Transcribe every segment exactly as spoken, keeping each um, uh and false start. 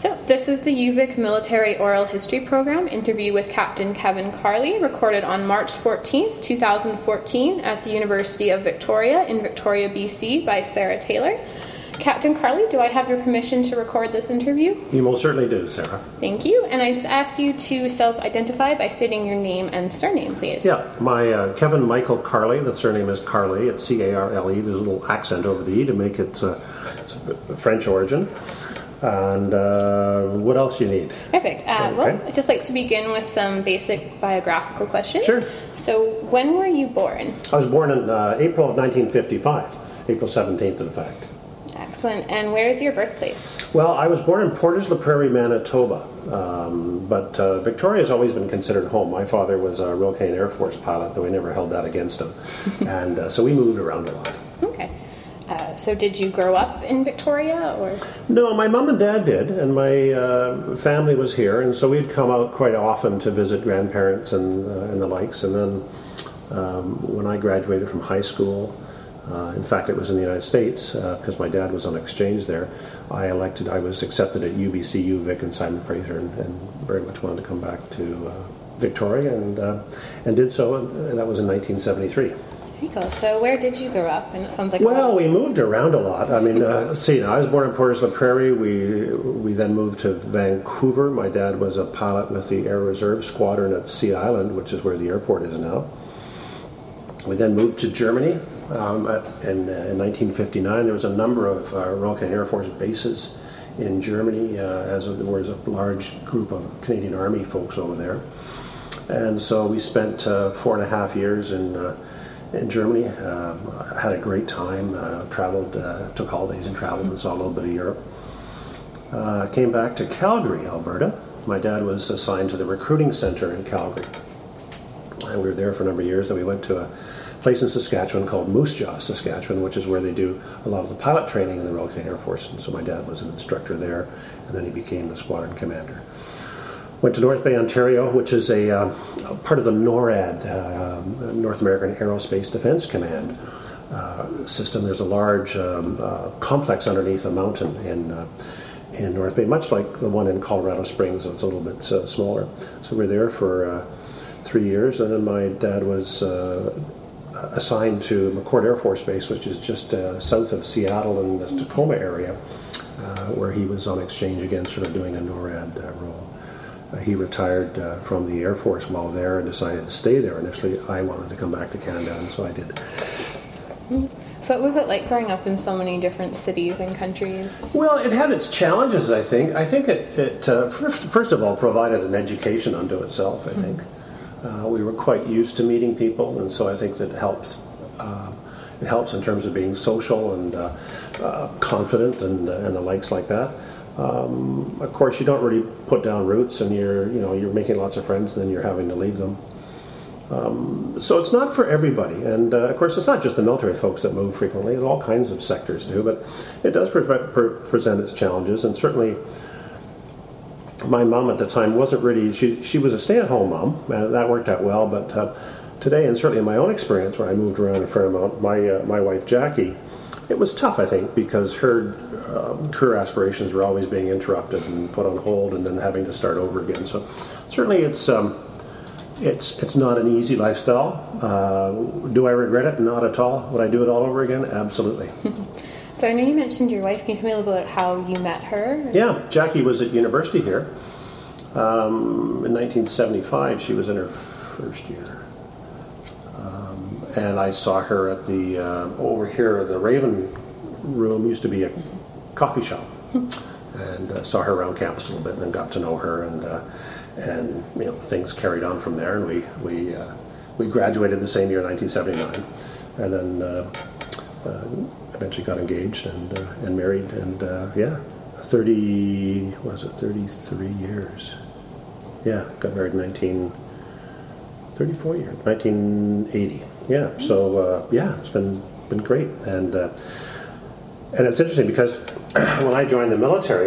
So, this is the U V I C Military Oral History Program interview with Captain Kevin Carley, recorded on March fourteenth, two thousand fourteen at the University of Victoria in Victoria, B C by Sarah Taylor. Captain Carley, do I have your permission to record this interview? You most certainly do, Sarah. Thank you. And I just ask you to self-identify by stating your name and surname, please. Yeah, my uh, Kevin Michael Carley, the surname is Carley. It's C A R L E. There's a little accent over the E to make it uh, it's a French origin. And uh, what else you need? Perfect. Uh, okay. Well, I'd just like to begin with some basic biographical questions. Sure. So, when were you born? I was born in uh, April of nineteen fifty-five, April seventeenth, in fact. Excellent. And where is your birthplace? Well, I was born in Portage-la-Prairie, Manitoba, um, but uh, Victoria has always been considered home. My father was a Royal Canadian Air Force pilot, though we never held that against him, and uh, so we moved around a lot. Okay. Uh, so did you grow up in Victoria, or? No, my mom and dad did, and my uh, family was here, and so we'd come out quite often to visit grandparents and, uh, and the likes, and then um, when I graduated from high school, Uh, in fact, it was in the United States because uh, my dad was on exchange there. I elected, I was accepted at U B C, U V I C, and Simon Fraser, and, and very much wanted to come back to uh, Victoria, and uh, and did so. And that was in nineteen seventy-three. There you go. So, where did you grow up? And it sounds like well, we moved around a lot. I mean, uh, let's see. Now, I was born in Portage-la-Prairie. We we then moved to Vancouver. My dad was a pilot with the Air Reserve Squadron at Sea Island, which is where the airport is now. We then moved to Germany. Um, at, in, uh, in nineteen fifty-nine, there was a number of uh, Royal Canadian Air Force bases in Germany, uh, as there was a large group of Canadian Army folks over there. And so we spent uh, four and a half years in uh, in Germany. Uh, had a great time. Uh, traveled, uh, took holidays and traveled and saw a little bit of Europe. Uh, came back to Calgary, Alberta. My dad was assigned to the recruiting center in Calgary, and we were there for a number of years. Then we went to a place in Saskatchewan called Moose Jaw, Saskatchewan, which is where they do a lot of the pilot training in the Royal Canadian Air Force. And so my dad was an instructor there, and then he became the squadron commander. Went to North Bay, Ontario, which is a, uh, a part of the NORAD, uh, North American Aerospace Defense Command uh, system. There's a large um, uh, complex underneath a mountain in uh, in North Bay, much like the one in Colorado Springs, so it's a little bit uh, smaller. So we were there for uh, three years, and then my dad was Uh, assigned to McChord Air Force Base, which is just uh, south of Seattle in the Tacoma area, uh, where he was on exchange again, sort of doing a NORAD uh, role. Uh, he retired uh, from the Air Force while there and decided to stay there. Initially, I wanted to come back to Canada, and so I did. So what was it like growing up in so many different cities and countries? Well, it had its challenges, I think. I think it, it uh, first, first of all, provided an education unto itself, I think. Mm-hmm. Uh, we were quite used to meeting people, and so I think that helps. Uh, it helps in terms of being social and uh, uh, confident and uh, and the likes like that. Um, of course, you don't really put down roots, and you're you know you're making lots of friends, and then you're having to leave them. Um, so it's not for everybody, and uh, of course, it's not just the military folks that move frequently. All kinds of sectors do, but it does pre- pre- present its challenges, and certainly. My mom at the time wasn't really, she she was a stay-at-home mom, and that worked out well, but uh, today, and certainly in my own experience, where I moved around a fair amount, my uh, my wife Jackie, it was tough, I think, because her um, career aspirations were always being interrupted and put on hold and then having to start over again. So certainly it's um, it's it's not an easy lifestyle. Uh, do I regret it? Not at all. Would I do it all over again? Absolutely. So I know you mentioned your wife. Can you tell me a little bit about how you met her? Yeah, Jackie was at university here. Um, in nineteen seventy-five, she was in her first year. Um, and I saw her at the, uh, over here, the Raven Room used to be a coffee shop. And uh, saw her around campus a little bit and then got to know her. And, uh, and you know, things carried on from there. And we, we, uh, we graduated the same year, nineteen seventy-nine. And then... Uh, uh, eventually got engaged and uh, and married, and uh, yeah, thirty what was it thirty-three years. Yeah, got married in nineteen thirty-four years, nineteen eighty. Yeah, so uh, yeah, it's been been great, and uh, and it's interesting because when I joined the military,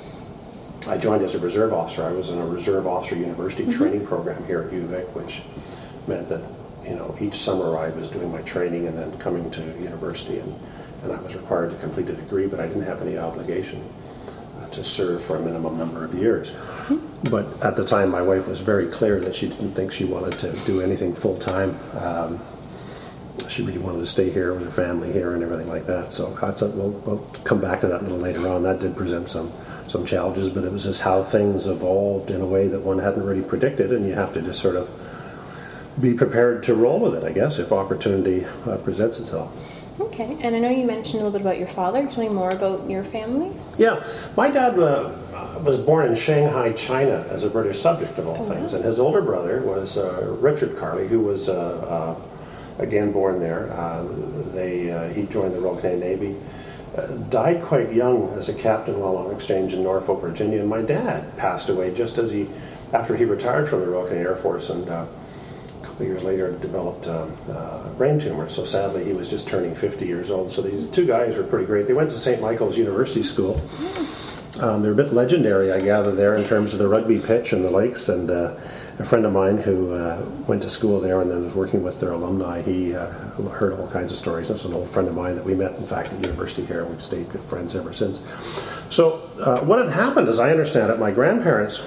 I joined as a reserve officer. I was in a reserve officer university mm-hmm. training program here at U V I C, which meant that you know each summer I was doing my training and then coming to university, and, and I was required to complete a degree, but I didn't have any obligation uh, to serve for a minimum number of years. But at the time, my wife was very clear that she didn't think she wanted to do anything full-time. Um, she really wanted to stay here with her family here and everything like that. So that's a, we'll, we'll come back to that a little later on. That did present some, some challenges, but it was just how things evolved in a way that one hadn't really predicted, and you have to just sort of be prepared to roll with it, I guess, if opportunity uh, presents itself. Okay, and I know you mentioned a little bit about your father. Tell me more about your family. Yeah, my dad uh, was born in Shanghai, China, as a British subject of all oh, things, wow. And his older brother was uh, Richard Carley, who was uh, uh, again born there. Uh, they uh, he joined the Royal Canadian Navy, uh, died quite young as a captain while on exchange in Norfolk, Virginia. And my dad passed away just as he after he retired from the Royal Canadian Air Force, and Uh, years later developed um, uh, brain tumor, so sadly he was just turning fifty years old. So these two guys were pretty great. They went to Saint Michael's University School. Um, they're a bit legendary, I gather, there in terms of the rugby pitch and the lakes. And uh, a friend of mine who uh, went to school there and then was working with their alumni, he uh, heard all kinds of stories. This is an old friend of mine that we met, in fact, at university here, and we've stayed good friends ever since. So uh, what had happened, as I understand it, my grandparents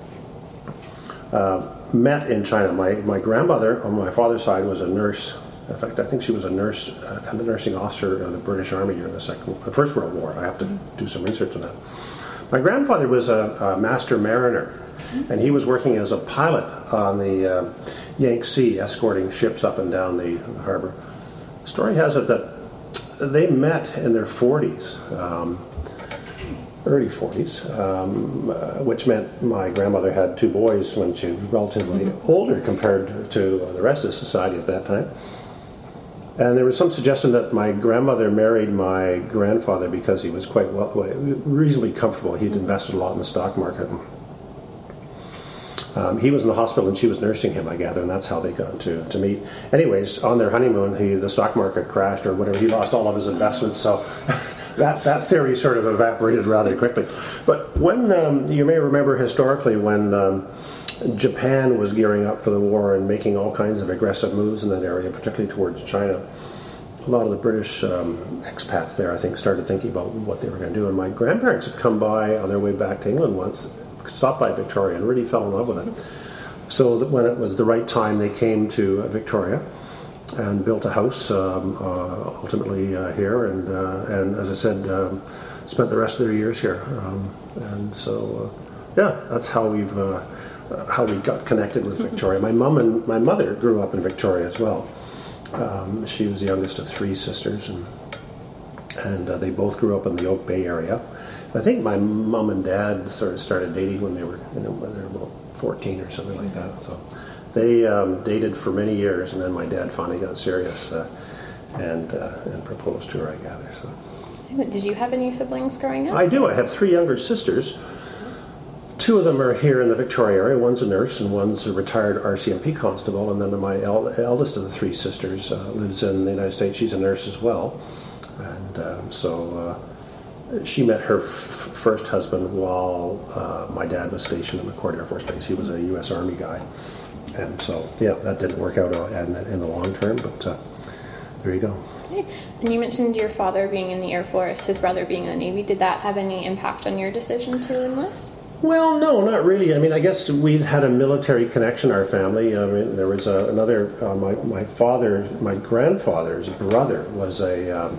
uh, met in China. My my grandmother on my father's side was a nurse. In fact, I think she was a nurse, uh, a nursing officer of the British Army during the second, the First World War. I have to do some research on that. My grandfather was a, a master mariner, and he was working as a pilot on the uh, Yangtze, escorting ships up and down the harbor. The story has it that they met in their forties. Um, early forties, um, uh, which meant my grandmother had two boys when she was relatively mm-hmm. older compared to the rest of society at that time. And there was some suggestion that my grandmother married my grandfather because he was quite well, reasonably comfortable. He'd invested a lot in the stock market. Um, he was in the hospital and she was nursing him, I gather, and that's how they got to, to meet. Anyways, on their honeymoon, he, the stock market crashed or whatever. He lost all of his investments, so that, that theory sort of evaporated rather quickly. But when, um, you may remember historically when um, Japan was gearing up for the war and making all kinds of aggressive moves in that area, particularly towards China, a lot of the British um, expats there, I think, started thinking about what they were going to do. And my grandparents had come by on their way back to England once, stopped by Victoria, and really fell in love with it. So that when it was the right time, they came to uh, Victoria and built a house, um, uh, ultimately uh, here, and uh, and as I said, um, spent the rest of their years here. Um, and so, uh, yeah, that's how we've uh, how we got connected with Victoria. My mum and my mother grew up in Victoria as well. Um, she was the youngest of three sisters, and and uh, they both grew up in the Oak Bay area. I think my mum and dad sort of started dating when they were, you know, when they were about fourteen or something like that. So they um, dated for many years, and then my dad finally got serious uh, and uh, and proposed to her, I gather. So, did you have any siblings growing up? I do. I have three younger sisters. Two of them are here in the Victoria area. One's a nurse, and one's a retired R C M P constable. And then my el- eldest of the three sisters uh, lives in the United States. She's a nurse as well, and um, so. Uh, She met her f- first husband while uh, my dad was stationed at McChord Air Force Base. He was a U S Army guy. And so, yeah, that didn't work out in, in the long term, but uh, there you go. Okay. And you mentioned your father being in the Air Force, his brother being in the Navy. Did that have any impact on your decision to enlist? Well, no, not really. I mean, I guess we'd had a military connection, our family. I mean, there was a, another, uh, my, my father, my grandfather's brother was a... Um,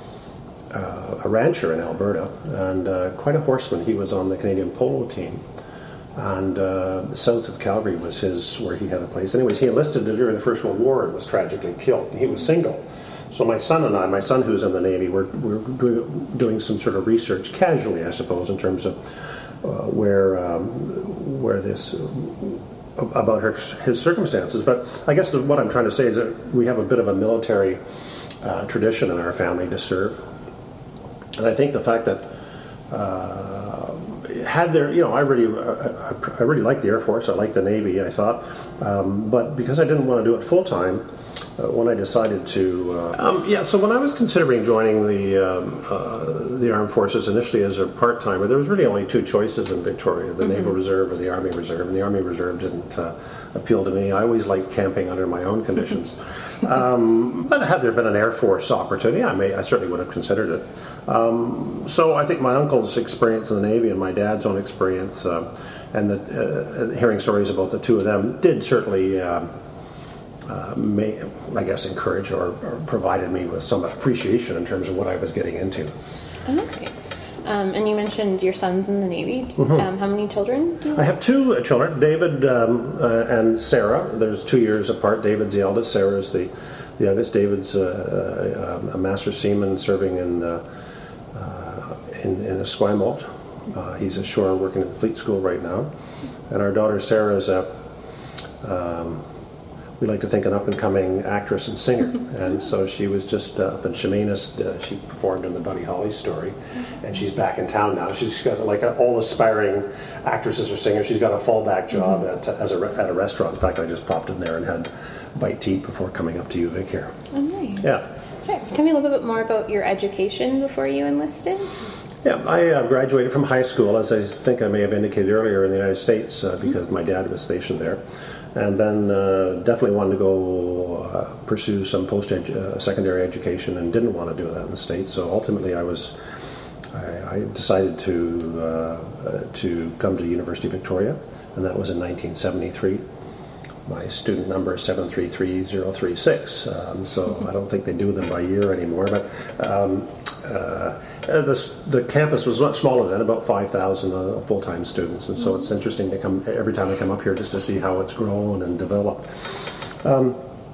Uh, a rancher in Alberta, and uh, quite a horseman. He was on the Canadian polo team, and uh, south of Calgary was his where he had a place. Anyways, he enlisted during the First World War and was tragically killed. He was single, so my son and I, my son who's in the Navy, we're, we're doing, doing some sort of research, casually, I suppose, in terms of uh, where um, where this uh, about her, his circumstances. But I guess the, what I'm trying to say is that we have a bit of a military uh, tradition in our family to serve. And I think the fact that uh, had there, you know, I really, I, I really liked the Air Force. I liked the Navy, I thought, um, but because I didn't want to do it full time, uh, when I decided to, uh, um, yeah. So when I was considering joining the um, uh, the Armed Forces initially as a part timer, there was really only two choices in Victoria: the mm-hmm. Naval Reserve or the Army Reserve. And the Army Reserve didn't uh, appeal to me. I always liked camping under my own conditions. um, but had there been an Air Force opportunity, I may, I certainly would have considered it. Um, so I think my uncle's experience in the Navy and my dad's own experience uh, and the, uh, hearing stories about the two of them did certainly, uh, uh, may, I guess, encourage or, or provided me with some appreciation in terms of what I was getting into. Okay. Um, and you mentioned your son's in the Navy. Mm-hmm. Um, how many children do you have? I have two uh, children, David um, uh, and Sarah. There's two years apart. David's the eldest. Sarah is the, the youngest. David's uh, uh, a master seaman serving in uh, uh, in, in Esquimalt. Uh, he's ashore working at the fleet school right now. And our daughter Sarah is a, um, we like to think, an up-and-coming actress and singer. And so she was just uh, up in Chemainus. Uh, she performed in the Buddy Holly story. And she's back in town now. She's got, like all aspiring actresses or singers, she's got a fallback job mm-hmm. at, as a, at a restaurant. In fact, I just popped in there and had a bite to eat before coming up to U Vic here. Oh, nice. Yeah. Okay. Tell me a little bit more about your education before you enlisted. Yeah, I uh, graduated from high school, as I think I may have indicated earlier, in the United States uh, because mm-hmm. my dad was stationed there. And then uh, definitely wanted to go uh, pursue some post-secondary uh, education and didn't want to do that in the States. So ultimately I was, I, I decided to, uh, uh, to come to University of Victoria, and that was in nineteen seventy-three. My student number is seven three three zero three six, um, so I don't think they do them by year anymore. But um, uh, the, the campus was much smaller then, about five thousand uh, full-time students, and so it's interesting to come every time I come up here just to see how it's grown and developed. Um,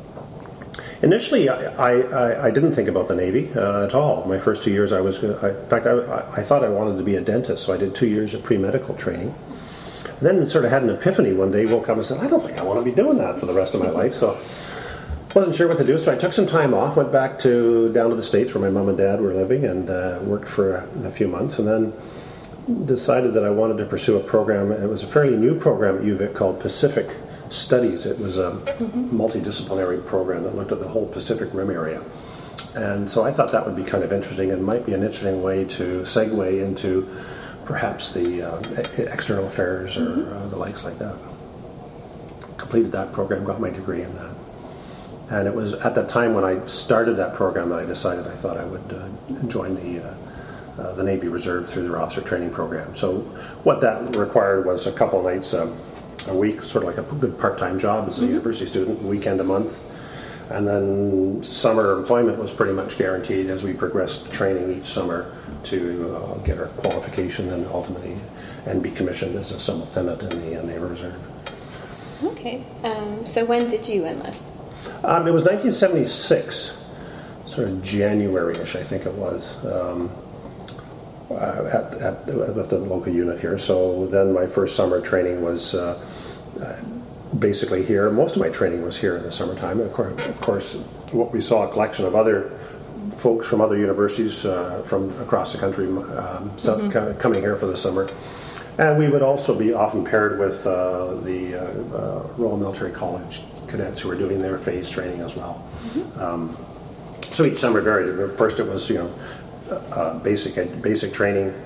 initially, I, I, I didn't think about the Navy uh, at all. My first two years, I was, I, in fact, I, I thought I wanted to be a dentist, so I did two years of pre-medical training. And then sort of had an epiphany one day, woke up and said, I don't think I want to be doing that for the rest of my life. So wasn't sure what to do, so I took some time off, went back to down to the States where my mom and dad were living, and uh, worked for a, a few months, and then decided that I wanted to pursue a program. It was a fairly new program at U Vic called Pacific Studies. It was a mm-hmm. multidisciplinary program that looked at the whole Pacific Rim area. And so I thought that would be kind of interesting and might be an interesting way to segue into perhaps the uh, external affairs or mm-hmm. uh, the likes like that. Completed that program, got my degree in that. And it was at that time when I started that program that I decided I thought I would uh, join the uh, uh, the Navy Reserve through their officer training program. So what that required was a couple of nights um, a week, sort of like a good part-time job as a mm-hmm. university student, a weekend a month. And then summer employment was pretty much guaranteed as we progressed training each summer to uh, get our qualification and ultimately and be commissioned as a sub-lieutenant in the uh, Naval Reserve. Okay. Um, so when did you enlist? Um, it was nineteen seventy-six, sort of January-ish, I think it was, um, uh, at, at, at the local unit here. So then my first summer training was uh, uh, basically here. Most of my training was here in the summertime. And of course, of course, what we saw a collection of other folks from other universities uh, from across the country um, so mm-hmm. coming here for the summer. And we would also be often paired with uh, the uh, uh, Royal Military College cadets who were doing their phase training as well. Mm-hmm. Um, so each summer varied. First it was, you know, uh, basic basic training,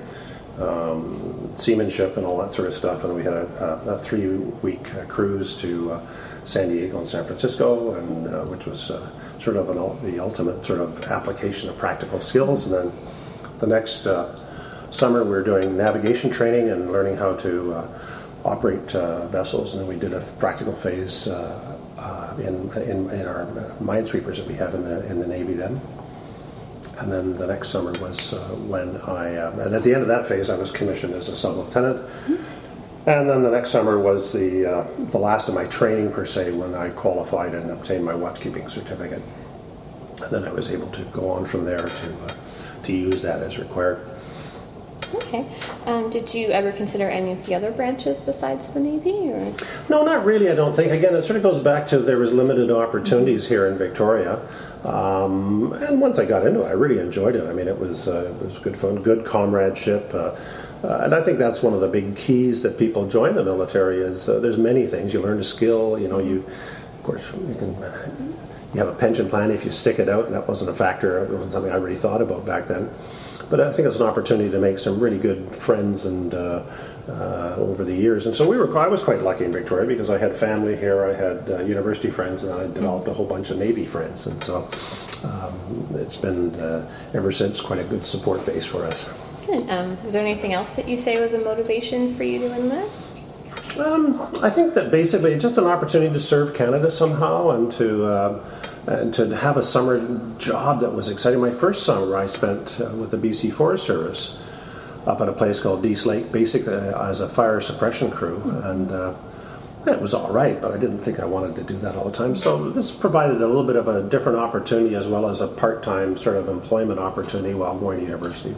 um, seamanship and all that sort of stuff. And we had a, a, a three-week uh, cruise to uh, San Diego and San Francisco, and uh, which was uh, sort of an, the ultimate sort of application of practical skills. And then the next uh, summer we were doing navigation training and learning how to uh, operate uh, vessels. And then we did a practical phase uh, uh, in, in in our minesweepers that we had in the in the Navy then. And then the next summer was uh, when I, uh, and at the end of that phase, I was commissioned as a sub-lieutenant. Mm-hmm. And then the next summer was the uh, the last of my training, per se, when I qualified and obtained my watchkeeping certificate. And then I was able to go on from there to uh, to use that as required. Okay. Um, did you ever consider any of the other branches besides the Navy? Or? No, not really, I don't think. Again, it sort of goes back to there was limited opportunities mm-hmm. here in Victoria. Um, and once I got into it, I really enjoyed it. I mean, it was uh, it was good fun, good comradeship. Uh, uh, and I think that's one of the big keys that people join the military is uh, there's many things. You learn a skill, you know, you, of course, you can, you have a pension plan if you stick it out, and that wasn't a factor. It wasn't something I really thought about back then. but I think it's an opportunity to make some really good friends and uh, uh, over the years. And so we were. I was quite lucky in Victoria because I had family here, I had uh, university friends, and then I developed a whole bunch of Navy friends. And so um, it's been uh, ever since quite a good support base for us. Good. Um, is there anything else that you say was a motivation for you to enlist? Um, I think that basically it's just an opportunity to serve Canada somehow and to uh, and to have a summer job that was exciting. My first summer I spent uh, with the B C Forest Service up at a place called Dease Lake, basically uh, as a fire suppression crew, and uh, it was all right, but I didn't think I wanted to do that all the time. So this provided a little bit of a different opportunity as well as a part-time sort of employment opportunity while going to university.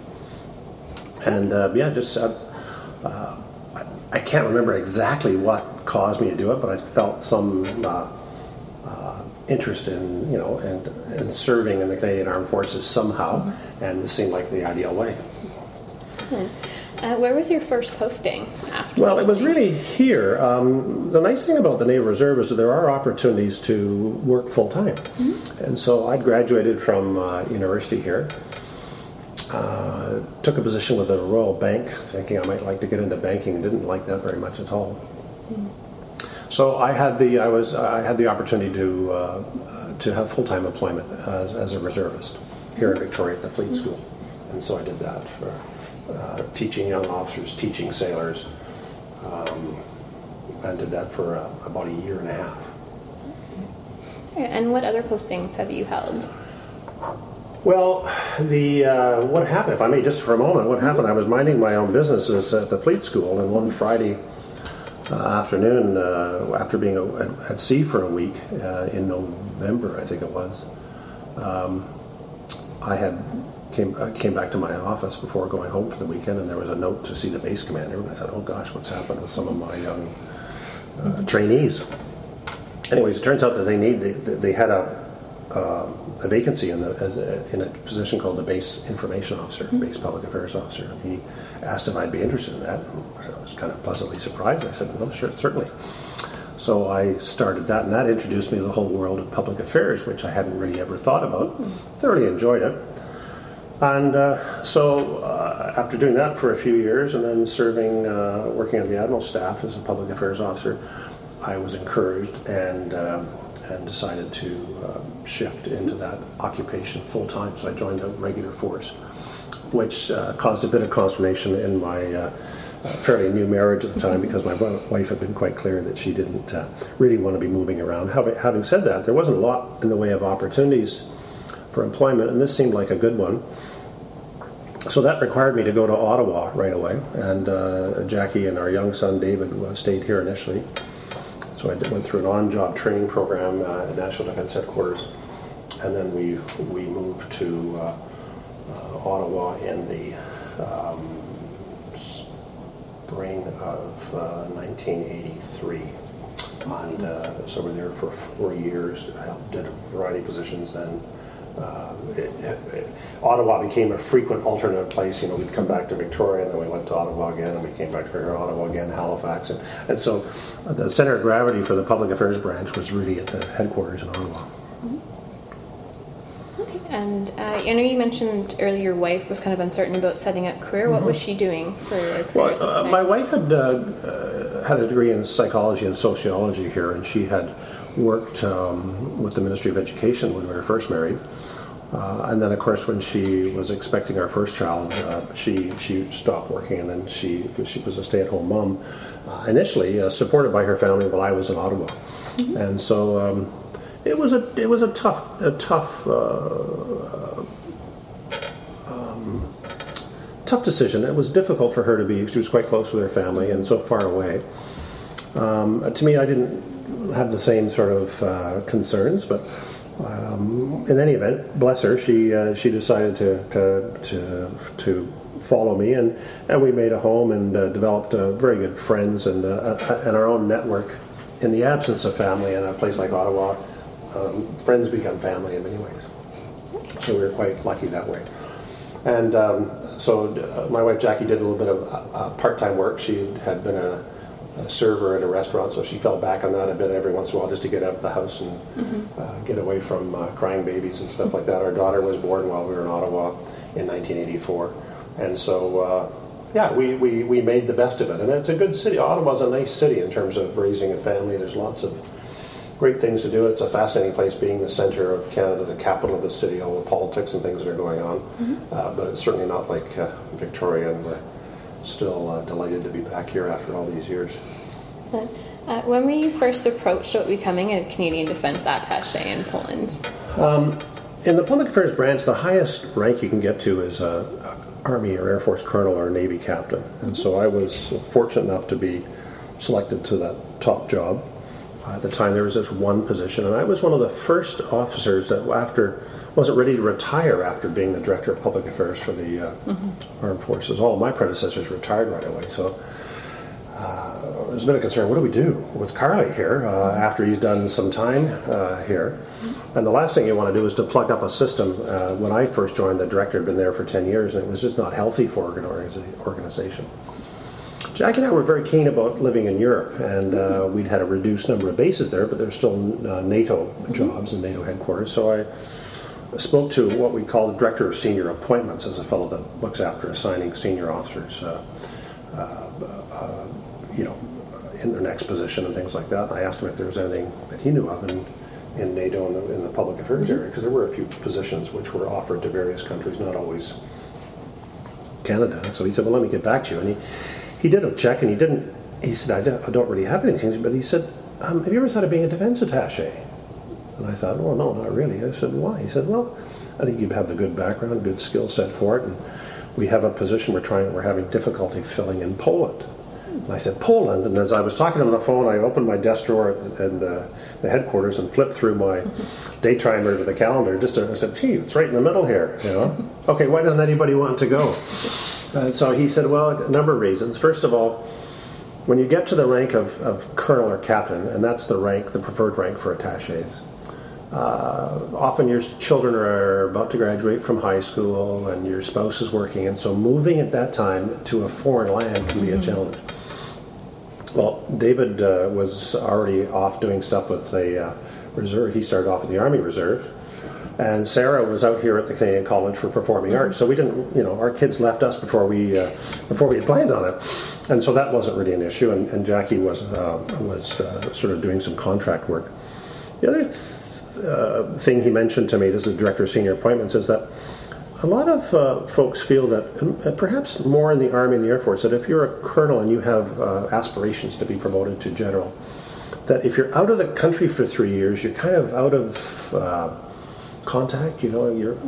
And uh, yeah, just uh, uh, I can't remember exactly what caused me to do it, but I felt some uh, uh, interest in, you know, and in, in serving in the Canadian Armed Forces somehow, mm-hmm. and this seemed like the ideal way. Hmm. Uh, where was your first posting after? Well, it was really here. Um, the nice thing about the Naval Reserve is that there are opportunities to work full-time. Mm-hmm. And so I'd graduated from uh, university here. Uh, took a position with the Royal Bank, thinking I might like to get into banking, and didn't like that very much at all. Mm. So I had the I was I had the opportunity to uh, to have full time employment as, as a reservist here in Victoria at the Fleet School, and so I did that for uh, teaching young officers, teaching sailors, um, and did that for uh, about a year and a half. And what other postings have you held? Well, the uh, what happened, if I may just for a moment, what happened, I was minding my own businesses at the Fleet School, and one Friday uh, afternoon, uh, after being at, at sea for a week, uh, in November, I think it was, um, I had came uh, came back to my office before going home for the weekend, and there was a note to see the base commander, and I said, oh gosh, what's happened with some of my young uh, trainees? Anyways, it turns out that they need, they, they had a Uh, a vacancy in the as a, in a position called the Base Information Officer, mm-hmm. Base Public Affairs Officer. And he asked if I'd be interested in that. And so I was kind of pleasantly surprised. I said, "No, sure, certainly." So I started that, and that introduced me to the whole world of public affairs, which I hadn't really ever thought about. Mm-hmm. Thoroughly enjoyed it. And uh, so uh, after doing that for a few years, and then serving, uh, working on the Admiral staff as a public affairs officer, I was encouraged and. Um, and decided to uh, shift into that occupation full time. So I joined the regular force, which uh, caused a bit of consternation in my uh, uh, fairly new marriage at the time, because my wife had been quite clear that she didn't uh, really want to be moving around. Having said that, there wasn't a lot in the way of opportunities for employment, and this seemed like a good one. So that required me to go to Ottawa right away, and uh, Jackie and our young son David uh, stayed here initially. So I went through an on-job training program uh, at National Defence Headquarters, and then we we moved to uh, uh, Ottawa in the um, spring of uh, nineteen eighty-three, and uh, so we're there for four years. I did a variety of positions. Then uh, it, it, it, Ottawa became a frequent alternate place. You know, we'd come back to Victoria, and then we went to Ottawa again, and we came back to Ottawa again, Halifax, and, and so uh, the center of gravity for the public affairs branch was really at the headquarters in Ottawa. Mm-hmm. Okay, and uh, I know you mentioned earlier your wife was kind of uncertain about setting up career. What mm-hmm. was she doing for a career? Well, uh, my wife had uh, uh, had a degree in psychology and sociology here, and she had worked um, with the Ministry of Education when we were first married. Uh, and then, of course, when she was expecting our first child, uh, she she stopped working, and then she she was a stay-at-home mom uh, initially, uh, supported by her family while I was in Ottawa, mm-hmm. and so um, it was a it was a tough a tough uh, um, tough decision. It was difficult for her to be. She was quite close with her family and so far away. Um, to me, I didn't have the same sort of uh, concerns, but. Um, in any event, bless her, she uh, she decided to, to to to follow me, and, and we made a home and uh, developed uh, very good friends and uh, and our own network. In the absence of family in a place like Ottawa, um, friends become family in many ways. So we were quite lucky that way. And um, so uh, my wife Jackie did a little bit of uh, part-time work. She had been a a server at a restaurant, so she fell back on that a bit every once in a while just to get out of the house and mm-hmm. uh, get away from uh, crying babies and stuff like that. Our daughter was born while we were in Ottawa, in nineteen eighty-four. And so, uh, yeah, we, we, we made the best of it. And it's a good city. Ottawa's a nice city in terms of raising a family. There's lots of great things to do. It's a fascinating place, being the center of Canada, the capital of the city, all the politics and things that are going on. Mm-hmm. Uh, but it's certainly not like uh, Victoria, and we're still uh, delighted to be back here after all these years. So, uh, when were you first approached about becoming a Canadian Defence Attaché in Poland? Um, in the Public Affairs branch, the highest rank you can get to is a, a Army or Air Force Colonel or Navy Captain. And so I was fortunate enough to be selected to that top job. Uh, at the time, there was this one position, and I was one of the first officers that after wasn't ready to retire after being the Director of Public Affairs for the uh, mm-hmm. Armed Forces. All of my predecessors retired right away, so uh, there's a bit of concern. What do we do with Carly here uh, after he's done some time uh, here? Mm-hmm. And the last thing you want to do is to plug up a system. Uh, when I first joined, the director had been there for ten years, and it was just not healthy for an organization. Jackie and I were very keen about living in Europe, and uh, we'd had a reduced number of bases there, but there's still uh, NATO mm-hmm. jobs and NATO headquarters. So I spoke to what we call the Director of Senior Appointments, as a fellow that looks after assigning senior officers, uh, uh, uh, you know, in their next position and things like that. And I asked him if there was anything that he knew of in, in NATO and in, in the public affairs mm-hmm. area, because there were a few positions which were offered to various countries, not always Canada. And so he said, well, let me get back to you. And he, he did a check, and he didn't, he said, I don't, I don't really have anything, but he said, um, have you ever thought of being a defense attaché? And I thought, well, no, not really. I said, why? He said, well, I think you have the good background, good skill set for it, and we have a position we're trying, we're having difficulty filling in Poland. And I said, Poland? And as I was talking to him on the phone, I opened my desk drawer in the, the headquarters and flipped through my day timer to the calendar. Just to, I said, gee, it's right in the middle here, you know? Okay, why doesn't anybody want to go? Uh, so he said, well, a number of reasons. First of all, when you get to the rank of, of colonel or captain, and that's the rank, the preferred rank for attachés, Uh, often your children are about to graduate from high school and your spouse is working, and so moving at that time to a foreign land can be a challenge. Well, David uh, was already off doing stuff with the uh, reserve. He started off in the Army Reserve, and Sarah was out here at the Canadian College for Performing Arts. So we didn't, you know, our kids left us before we uh, before we had planned on it, and so that wasn't really an issue. And, and Jackie was uh, was uh, sort of doing some contract work. The other th- Uh, thing he mentioned to me, this is the Director of Senior Appointments, is that a lot of uh, folks feel that, uh, perhaps more in the Army and the Air Force, that if you're a colonel and you have uh, aspirations to be promoted to general, that if you're out of the country for three years, you're kind of out of uh, contact, you know, you're...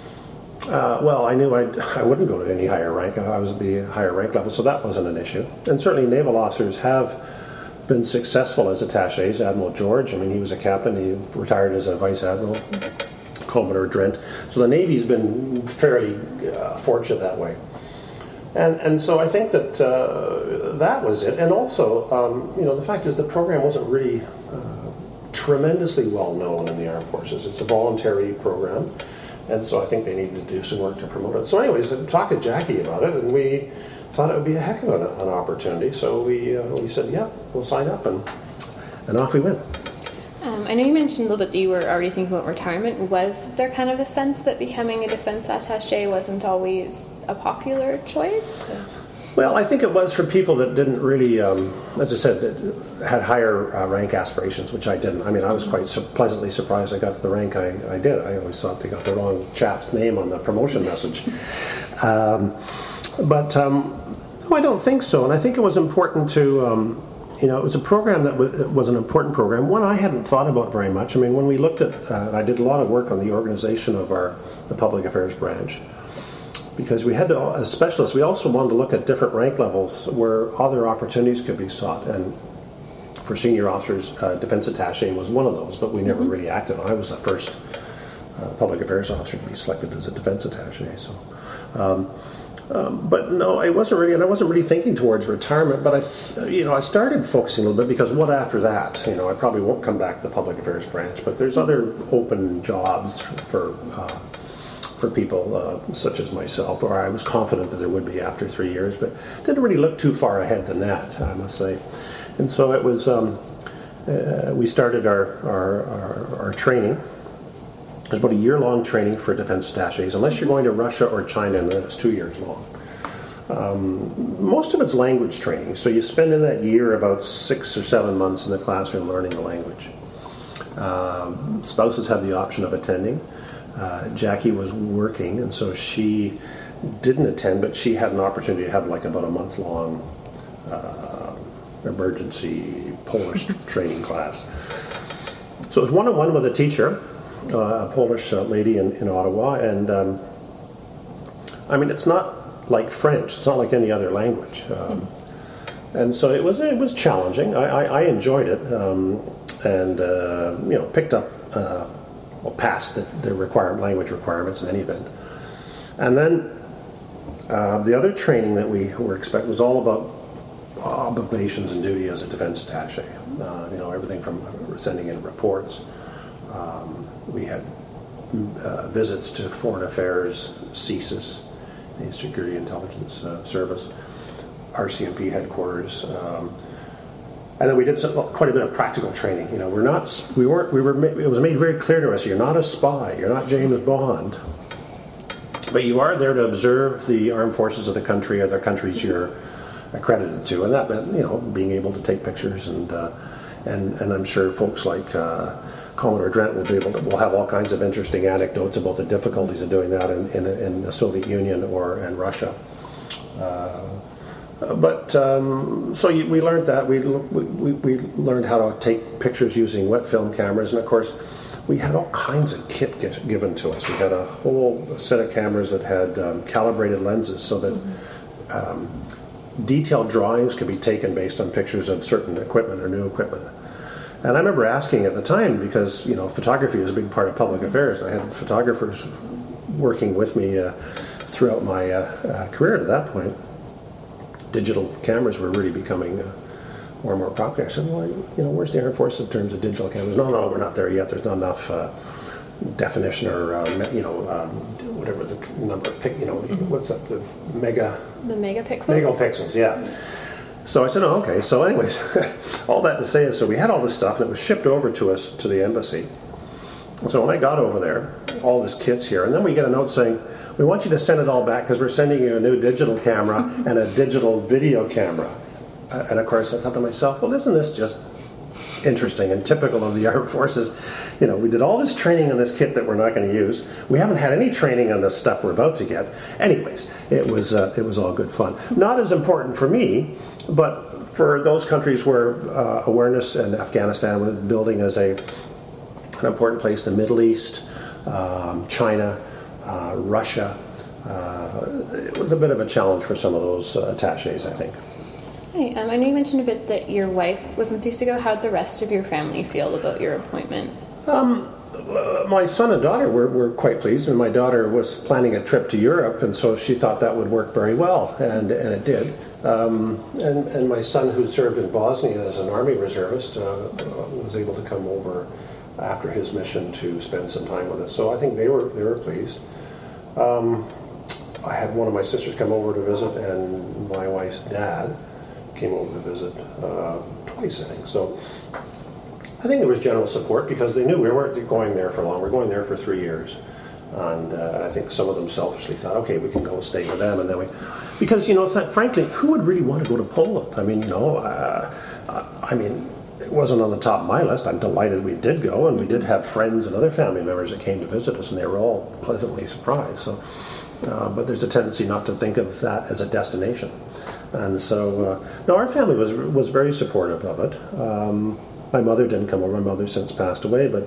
Uh, well, I knew I'd, I wouldn't go to any higher rank. I was at the higher rank level, so that wasn't an issue. And certainly naval officers have been successful as attachés. Admiral George, I mean, he was a captain. He retired as a vice admiral. Commodore Drent. So the Navy's been fairly uh, fortunate that way. And and so I think that uh, that was it. And also, um, you know, the fact is the program wasn't really uh, tremendously well known in the armed forces. It's a voluntary program. And so I think they needed to do some work to promote it. So anyways, I talked to Jackie about it, and we thought it would be a heck of an, an opportunity. So we uh, we said, yeah, we'll sign up, and and off we went. Um, I know you mentioned a little bit that you were already thinking about retirement. Was there kind of a sense that becoming a defense attaché wasn't always a popular choice? Well, I think it was for people that didn't really, um, as I said, had higher uh, rank aspirations, which I didn't. I mean, I was quite su- pleasantly surprised I got to the rank I, I did. I always thought they got the wrong chap's name on the promotion message. Um, but um, no, I don't think so. And I think it was important to, um, you know, it was a program that w- was an important program, one I hadn't thought about very much. I mean, when we looked at, uh, and I did a lot of work on the organization of our the public affairs branch, because we had to, as specialists, we also wanted to look at different rank levels where other opportunities could be sought. And for senior officers, uh, defense attaché was one of those, but we never mm-hmm. really acted on. I was the first uh, public affairs officer to be selected as a defense attaché. So, um, um, but no, I wasn't really, and I wasn't really thinking towards retirement. But I, you know, I started focusing a little bit because what after that? You know, I probably won't come back to the public affairs branch, but there's other open jobs for. Uh, for people uh, such as myself, or I was confident that there would be after three years, but didn't really look too far ahead than that, I must say. And so it was, um, uh, we started our, our, our, our training, There's about a year-long training for defense attachés, unless you're going to Russia or China, and then it's two years long. Um, most of it's language training, so you spend in that year about six or seven months in the classroom learning the language. Um, spouses have the option of attending. Uh, Jackie was working, and so she didn't attend, but she had an opportunity to have like about a month-long uh, emergency Polish training class. So it was one-on-one with a teacher, uh, a Polish uh, lady in, in Ottawa, and um, I mean, it's not like French. It's not like any other language. Um, and so it was it was challenging. I, I, I enjoyed it, um, and uh, you know, picked up, uh, well, passed the, the requirement, language requirements in any event. And then uh, the other training that we were expecting was all about obligations and duty as a defense attaché. Uh, you know, everything from sending in reports. Um, we had uh, visits to Foreign Affairs, C I S I S, the Security Intelligence uh, Service, R C M P headquarters, um, and then we did some, quite a bit of practical training. You know, we're not, we weren't, we were. It was made very clear to us: you're not a spy, you're not James Bond, but you are there to observe the armed forces of the country or the countries you're accredited to, and that meant, you know, being able to take pictures, and uh, and and I'm sure folks like Uh, Commodore Drent will be able to, will have all kinds of interesting anecdotes about the difficulties of doing that in, in, in the Soviet Union or in Russia. Uh, but um, so you, we learned that we, we we learned how to take pictures using wet film cameras, and of course we had all kinds of kit given to us. We had a whole set of cameras that had um, calibrated lenses so that um, detailed drawings could be taken based on pictures of certain equipment or new equipment. And I remember asking at the time, because, you know, photography is a big part of public affairs. I had photographers working with me uh, throughout my uh, uh, career at that point. Digital cameras were really becoming uh, more and more popular. I said, well, you know, where's the Air Force in terms of digital cameras? No, no, we're not there yet. There's not enough uh, definition or, uh, you know, um, whatever the number of, pic- you know, what's that, the mega... The megapixels? Megapixels, yeah. So I said, oh, okay. So anyways, all that to say is, so we had all this stuff, and it was shipped over to us, to the embassy. So when I got over there, all this kit's here, and then we get a note saying, we want you to send it all back because we're sending you a new digital camera and a digital video camera. Uh, and of course, I thought to myself, well, isn't this just interesting and typical of the armed forces? You know, we did all this training on this kit that we're not going to use. We haven't had any training on the stuff we're about to get. Anyways, it was uh, it was all good fun. Not as important for me, but for those countries where uh, awareness in Afghanistan was building as a an important place, the Middle East, um, China, uh, Russia, uh, it was a bit of a challenge for some of those uh, attachés, I think. Hey, um, I know you mentioned a bit that your wife was enthused to go. How did the rest of your family feel about your appointment? Um, uh, my son and daughter were, were quite pleased, and my daughter was planning a trip to Europe, and so she thought that would work very well, and, and it did. Um, and, and my son, who served in Bosnia as an Army reservist, uh, was able to come over after his mission to spend some time with us. So I think they were they were pleased. Um, I had one of my sisters come over to visit, and my wife's dad came over to visit uh, twice, I think. So I think there was general support because they knew we weren't going there for long. We're going there for three years. And uh, I think some of them selfishly thought, okay, we can go stay with them. And then we, because, you know, th- frankly, who would really want to go to Poland? I mean, you know, uh, I mean, it wasn't on the top of my list. I'm delighted we did go, and we did have friends and other family members that came to visit us, and they were all pleasantly surprised. So, uh, but there's a tendency not to think of that as a destination. And so, uh, no, our family was was very supportive of it. Um, my mother didn't come over. My mother's since passed away, but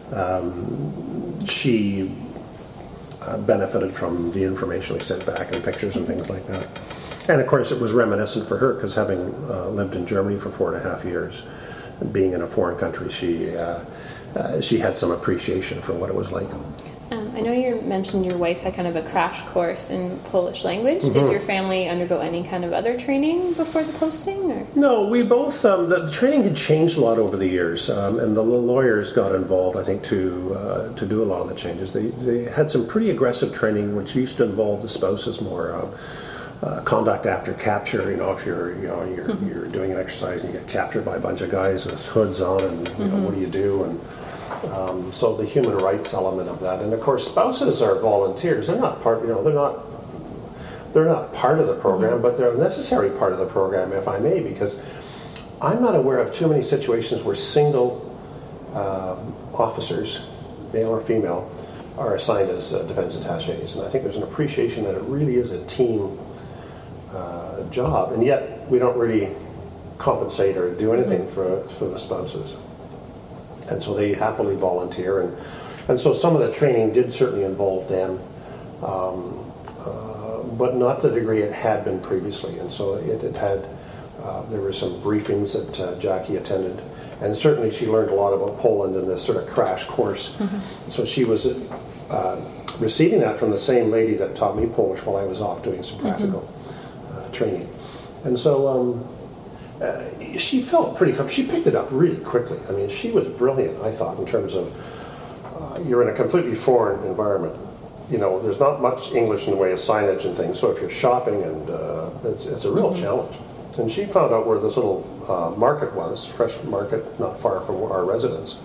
um, she uh, benefited from the information we sent back and pictures and things like that. And of course, it was reminiscent for her because having uh, lived in Germany for four and a half years, and being in a foreign country, she uh, uh, she had some appreciation for what it was like. Um, I know you mentioned your wife had kind of a crash course in Polish language. Mm-hmm. Did your family undergo any kind of other training before the posting? Or? No, we both, um, the, the training had changed a lot over the years, um, and the lawyers got involved, I think, to uh, to do a lot of the changes. They, they had some pretty aggressive training, which used to involve the spouses more. Uh, Uh, conduct after capture, you know, if you're, you know, you're mm-hmm. you're doing an exercise and you get captured by a bunch of guys with hoods on, and you mm-hmm. know, what do you do? And Um, so the human rights element of that, and of course spouses are volunteers. They're not part, you know, they're not they're not part of the program, but they're a necessary part of the program, if I may, because I'm not aware of too many situations where single uh, officers, male or female, are assigned as uh, defense attachés, and I think there's an appreciation that it really is a team uh, job, and yet we don't really compensate or do anything for for the spouses, and so they happily volunteer, and and so some of the training did certainly involve them, um, uh, but not to the degree it had been previously, and so it, it had uh, there were some briefings that uh, Jackie attended. And certainly she learned a lot about Poland in this sort of crash course. Mm-hmm. So she was uh, receiving that from the same lady that taught me Polish while I was off doing some practical mm-hmm. uh, training. And so um, uh, she felt pretty comfortable. She picked it up really quickly. I mean, she was brilliant, I thought, in terms of uh, you're in a completely foreign environment. You know, there's not much English in the way of signage and things. So if you're shopping, and uh, it's, it's a real mm-hmm. challenge. And she found out where this little uh, market was, fresh market, not far from our residence.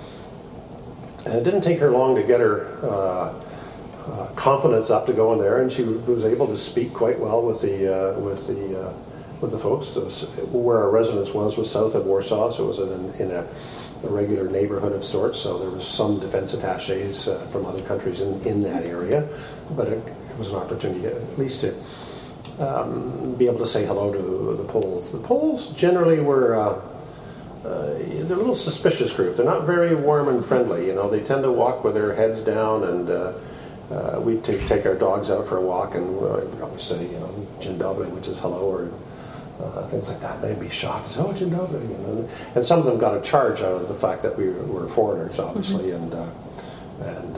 And it didn't take her long to get her uh, uh, confidence up to go in there, and she was able to speak quite well with the uh, with the uh, with the folks. Was, where our residence was was south of Warsaw, so it was in, in a, a regular neighborhood of sorts. So there was some defense attachés uh, from other countries in, in that area, but it, it was an opportunity at least to Um, be able to say hello to the Poles. The Poles generally were uh, uh, they're a little suspicious group. They're not very warm and friendly. You know, they tend to walk with their heads down, and uh, uh, we'd take, take our dogs out for a walk, and uh, we'd always say, you know, Dzień dobry, which is hello, or uh, things like that. They'd be shocked. Oh, Dzień dobry. You know? And some of them got a charge out of the fact that we were, were foreigners, obviously, mm-hmm. and uh, and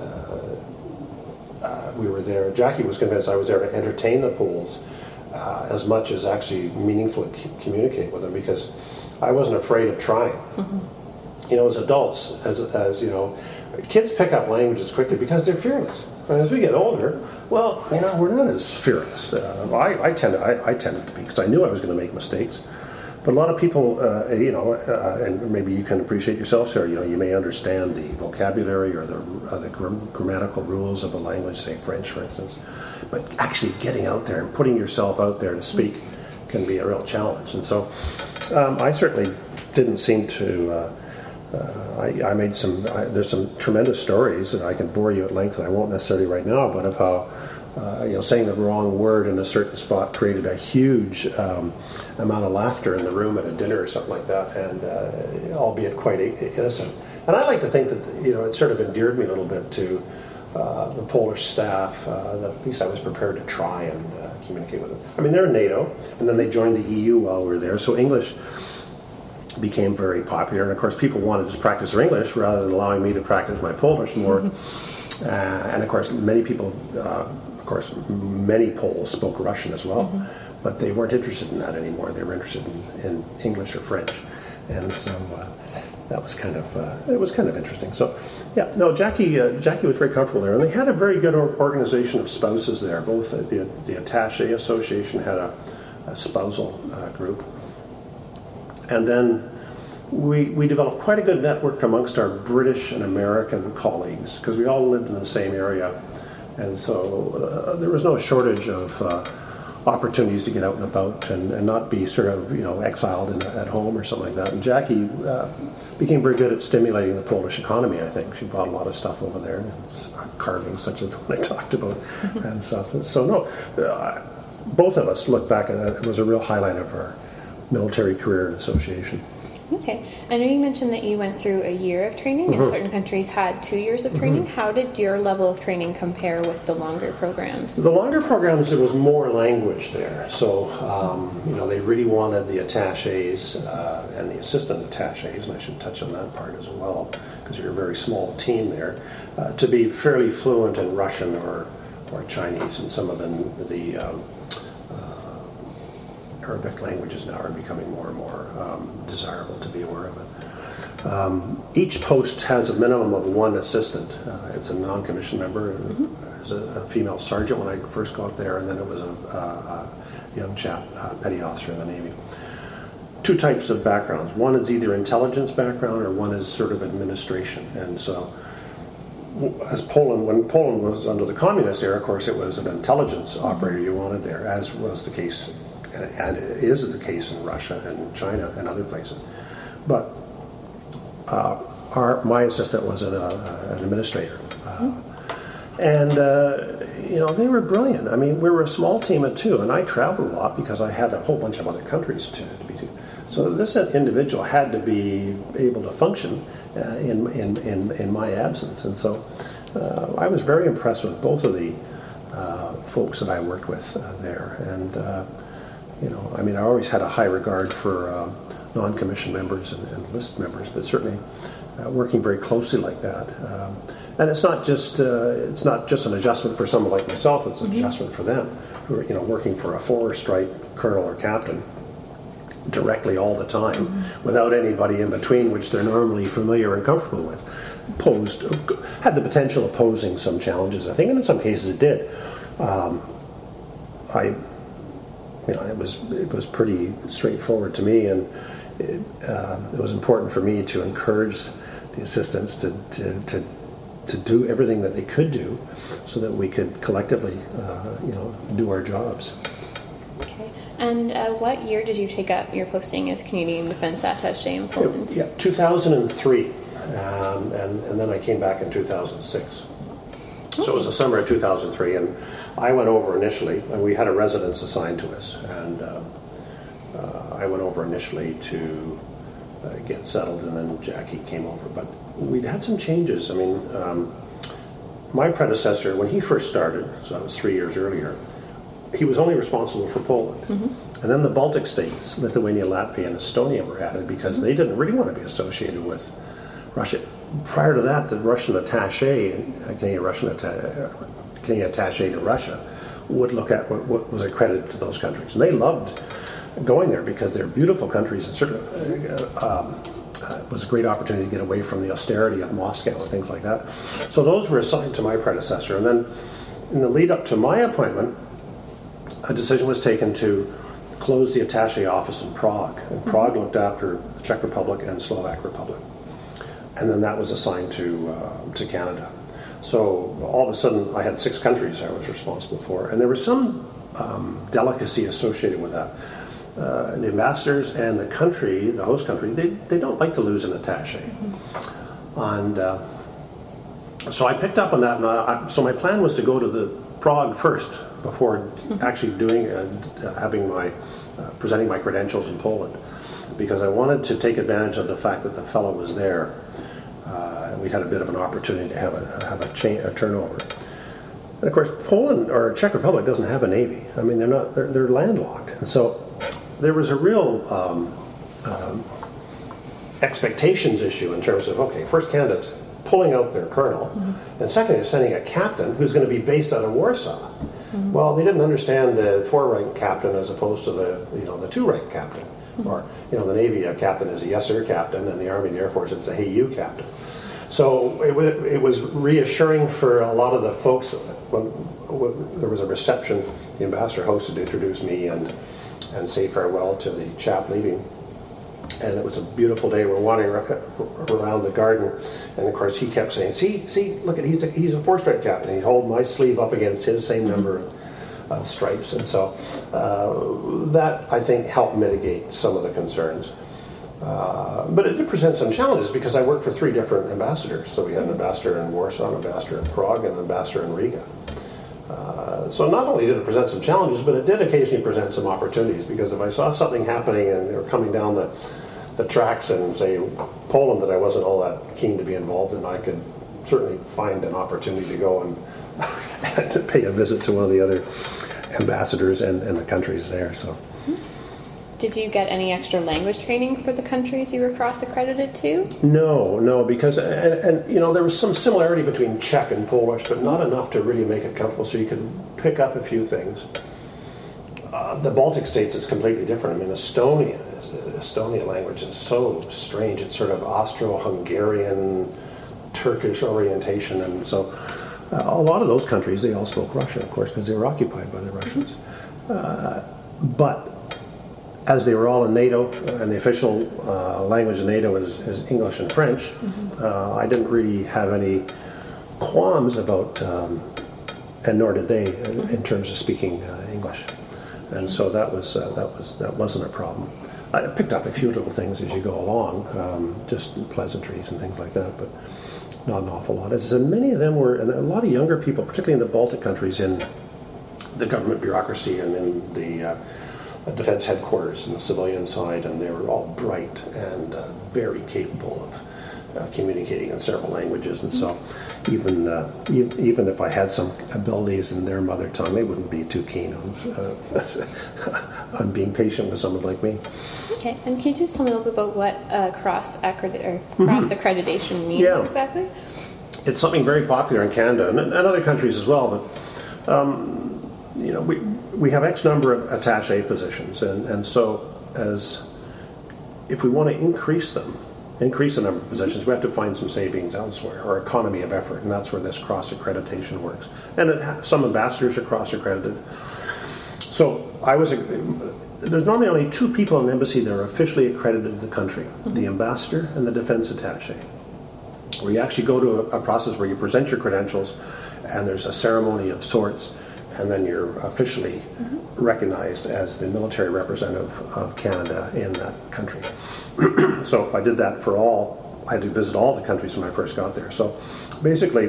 uh, uh, we were there. Jackie was convinced I was there to entertain the Poles. Uh, as much as actually meaningfully c- communicate with them, because I wasn't afraid of trying. Mm-hmm. You know, as adults, as as you know, kids pick up languages quickly because they're fearless. And as we get older, well, you know, we're not as fearless. Uh, I, I tend to, I, I tended to be, because I knew I was going to make mistakes. But a lot of people, uh, you know, uh, and maybe you can appreciate yourself, Sarah, you know, you may understand the vocabulary or the, uh, the gr- grammatical rules of a language, say French, for instance. But actually getting out there and putting yourself out there to speak can be a real challenge. And so um, I certainly didn't seem to, uh, uh, I, I made some, I, there's some tremendous stories that I can bore you at length, and I won't necessarily right now, but of how, Uh, you know, saying the wrong word in a certain spot created a huge um, amount of laughter in the room at a dinner or something like that, and uh, albeit quite innocent. And I like to think that, you know, it sort of endeared me a little bit to uh, the Polish staff, uh, that at least I was prepared to try and uh, communicate with them. I mean, they're in NATO, and then they joined the E U while we were there, so English became very popular. And of course, people wanted to practice their English rather than allowing me to practice my Polish more. uh, and of course, many people... Uh, Of course, many Poles spoke Russian as well, mm-hmm. but they weren't interested in that anymore. They were interested in, in English or French, and so uh, that was kind of uh, it was kind of interesting. So, yeah, no, Jackie uh, Jackie was very comfortable there, and they had a very good organization of spouses there. Both uh, the the Attaché Association had a, a spousal uh, group, and then we we developed quite a good network amongst our British and American colleagues, because we all lived in the same area. And so uh, there was no shortage of uh, opportunities to get out and about and, and not be sort of, you know, exiled in, at home or something like that. And Jackie uh, became very good at stimulating the Polish economy, I think. She bought a lot of stuff over there, carvings such as the one I talked about and stuff. So, no, uh, both of us look back at it. It was a real highlight of our military career and association. Okay. I know you mentioned that you went through a year of training, mm-hmm. and certain countries had two years of training. Mm-hmm. How did your level of training compare with the longer programs? The longer programs, there was more language there. So, um, you know, they really wanted the attachés uh, and the assistant attachés, and I should touch on that part as well, because you're a very small team there, uh, to be fairly fluent in Russian or, or Chinese, and some of the, the um, Arabic languages now are becoming more and more um, desirable to be aware of it. Um, each post has a minimum of one assistant. Uh, it's a non-commissioned member. Mm-hmm. It's a, a female sergeant when I first got there, and then it was a, a, a young chap, a petty officer in the Navy. two types of backgrounds. One is either intelligence background or one is sort of administration. And so as Poland, when Poland was under the communist era, of course, it was an intelligence operator you wanted there, as was the case, and is the case in Russia and China and other places. But uh, our my assistant was an, uh, an administrator. Uh, and, uh, you know, they were brilliant. I mean, we were a small team of two, and I traveled a lot because I had a whole bunch of other countries to, to be to. So this individual had to be able to function uh, in, in, in, in my absence. And so uh, I was very impressed with both of the uh, folks that I worked with uh, there. And, uh, you know, I mean, I always had a high regard for uh, non-commissioned members and, and list members, but certainly uh, working very closely like that. Um, and it's not just uh, it's not just an adjustment for someone like myself, it's an mm-hmm. adjustment for them who are, you know, working for a four-stripe colonel or captain directly all the time, mm-hmm. without anybody in between, which they're normally familiar and comfortable with, posed had the potential of posing some challenges, I think, and in some cases it did. Um, I, you know, it was it was pretty straightforward to me, and it, uh, it was important for me to encourage the assistants to to, to to do everything that they could do, so that we could collectively, uh, you know, do our jobs. And uh, what year did you take up your posting as Canadian Defence Attaché in Poland? Yeah, two thousand three, um, and, and then I came back in two thousand six. Okay. So it was the summer of two thousand three, and I went over initially, and we had a residence assigned to us, and uh, uh, I went over initially to uh, get settled, and then Jackie came over. But we'd had some changes. I mean, um, my predecessor, when he first started, so that was three years earlier, he was only responsible for Poland. Mm-hmm. And then the Baltic states, Lithuania, Latvia, and Estonia were added because mm-hmm. they didn't really want to be associated with Russia. Prior to that, the Russian attaché, uh, Canadian Russian atta- uh, Canadian attaché to Russia, would look at what, what was accredited to those countries. And they loved going there because they're beautiful countries, and certainly uh, um, uh, it was a great opportunity to get away from the austerity of Moscow and things like that. So those were assigned to my predecessor. And then in the lead up to my appointment, a decision was taken to close the attaché office in Prague. And Prague looked after the Czech Republic and Slovak Republic. And then that was assigned to uh, to Canada. So all of a sudden I had six countries I was responsible for. And there was some um, delicacy associated with that. Uh, the ambassadors and the country, the host country, they, they don't like to lose an attaché. Mm-hmm. And uh, so I picked up on that. And I, so my plan was to go to the Prague first, before actually doing uh, having my uh, presenting my credentials in Poland, because I wanted to take advantage of the fact that the fellow was there, uh, and we had a bit of an opportunity to have a have a, chain, a turnover. And of course, Poland or Czech Republic doesn't have a navy. I mean, they're not they're, they're landlocked, and so there was a real um, um, expectations issue in terms of, okay, first Canada's pulling out their colonel, mm-hmm. and secondly, they're sending a captain who's going to be based out of Warsaw. Mm-hmm. Well, they didn't understand the four-rank captain as opposed to the you know the two-rank captain, mm-hmm. or you know the Navy a captain is a yes sir captain, and the Army and the Air Force it's a hey you captain. So it, w- it was reassuring for a lot of the folks when, when there was a reception. The ambassador hosted to introduce me and and say farewell to the chap leaving. And it was a beautiful day. We're wandering around the garden, and of course he kept saying, "See, see, look at he's a, he's a four-stripe captain." He'd hold my sleeve up against his same number of, of stripes, and so uh, that I think helped mitigate some of the concerns. Uh, but it did present some challenges because I worked for three different ambassadors. So we had an ambassador in Warsaw, an ambassador in Prague, and an ambassador in Riga. Uh, so not only did it present some challenges, but it did occasionally present some opportunities, because if I saw something happening and they were coming down the the tracks in, say, Poland that I wasn't all that keen to be involved in, I could certainly find an opportunity to go and to pay a visit to one of the other ambassadors and, and the countries there. So, did you get any extra language training for the countries you were cross-accredited to? No, no, because, and, and you know, there was some similarity between Czech and Polish, but not enough to really make it comfortable, so you could pick up a few things. Uh, the Baltic states is completely different. I mean, Estonia, Estonia language is so strange. It's sort of Austro-Hungarian, Turkish orientation, and so uh, a lot of those countries, they all spoke Russian, of course, because they were occupied by the Russians. Uh, but as they were all in NATO, and the official uh, language in NATO is, is English and French, mm-hmm. uh, I didn't really have any qualms about, um, and nor did they, in, in terms of speaking uh, English. And so that was uh, that was that wasn't a problem. I picked up a few little things as you go along, um, just pleasantries and things like that, but not an awful lot. As I said, many of them were, and a lot of younger people, particularly in the Baltic countries, in the government bureaucracy and in the uh, defense headquarters and the civilian side, and they were all bright and uh, very capable of uh, communicating in several languages. And so even uh, e- even if I had some abilities in their mother tongue, they wouldn't be too keen on, uh, on being patient with someone like me. Okay, and can you just tell me a little bit about what uh, cross accredit or cross accreditation mm-hmm. means yeah. exactly? It's something very popular in Canada and, and other countries as well. But um, you know, we we have X number of attaché positions, and, and so as if we want to increase them, increase the number of positions, we have to find some savings elsewhere or economy of effort, and that's where this cross accreditation works. And it ha- some ambassadors are cross accredited. So I was. A, There's normally only two people in an embassy that are officially accredited to the country, mm-hmm. the ambassador and the defense attaché, where you actually go to a, a process where you present your credentials and there's a ceremony of sorts, and then you're officially mm-hmm. recognized as the military representative of Canada in that country. So I did that for all, I did visit all the countries when I first got there. So basically,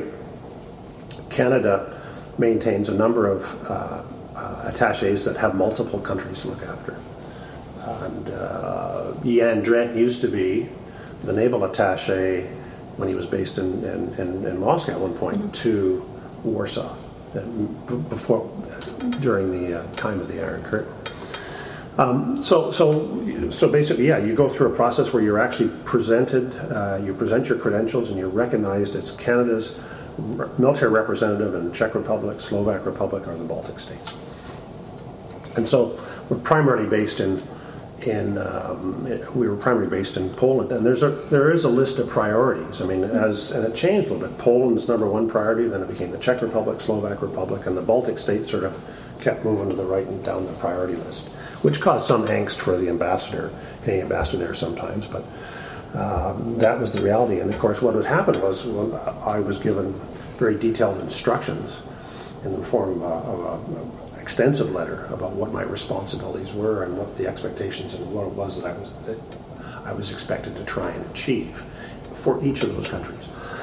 Canada maintains a number of uh, Uh, attachés that have multiple countries to look after. And uh, Jan Drent used to be the naval attaché when he was based in, in, in, in Moscow at one point mm-hmm. to Warsaw, b- before during the uh, time of the Iron Curtain. Um, so, so, so basically, yeah, you go through a process where you're actually presented, uh, you present your credentials, and you're recognized as Canada's military representative in the Czech Republic, Slovak Republic, or the Baltic states. And so we're primarily based in, in um, we were primarily based in Poland, and there's a there is a list of priorities. I mean, as and it changed a little bit. Poland is number one priority, then it became the Czech Republic, Slovak Republic, and the Baltic states sort of kept moving to the right and down the priority list, which caused some angst for the ambassador, Canadian ambassador there sometimes, but. Um, that was the reality, and of course what would happen was well, I was given very detailed instructions in the form of an extensive letter about what my responsibilities were and what the expectations and what it was that I was that I was expected to try and achieve for each of those countries.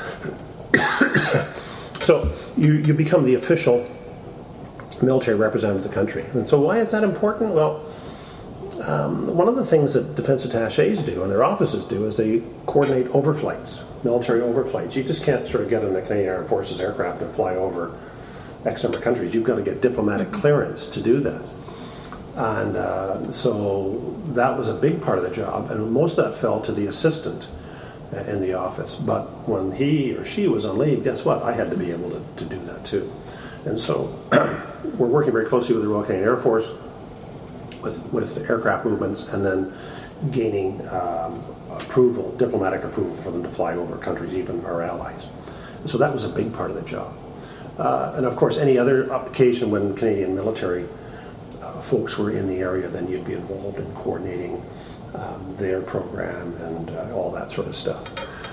So you, you become the official military representative of the country. And so why is that important? Well, Um, one of the things that defense attachés do and their offices do is they coordinate overflights, military overflights. You just can't sort of get in a Canadian Armed Forces aircraft and fly over X number of countries. You've got to get diplomatic clearance to do that. And uh, so that was a big part of the job, and most of that fell to the assistant in the office. But when he or she was on leave, guess what? I had to be able to, to do that too. And so we're working very closely with the Royal Canadian Air Force, With, with aircraft movements, and then gaining um, approval, diplomatic approval for them to fly over countries, even our allies. And so that was a big part of the job. Uh, and of course, any other occasion when Canadian military uh, folks were in the area, then you'd be involved in coordinating um, their program and uh, all that sort of stuff.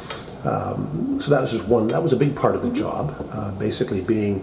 Um, so that was just one. That was a big part of the job, uh, basically being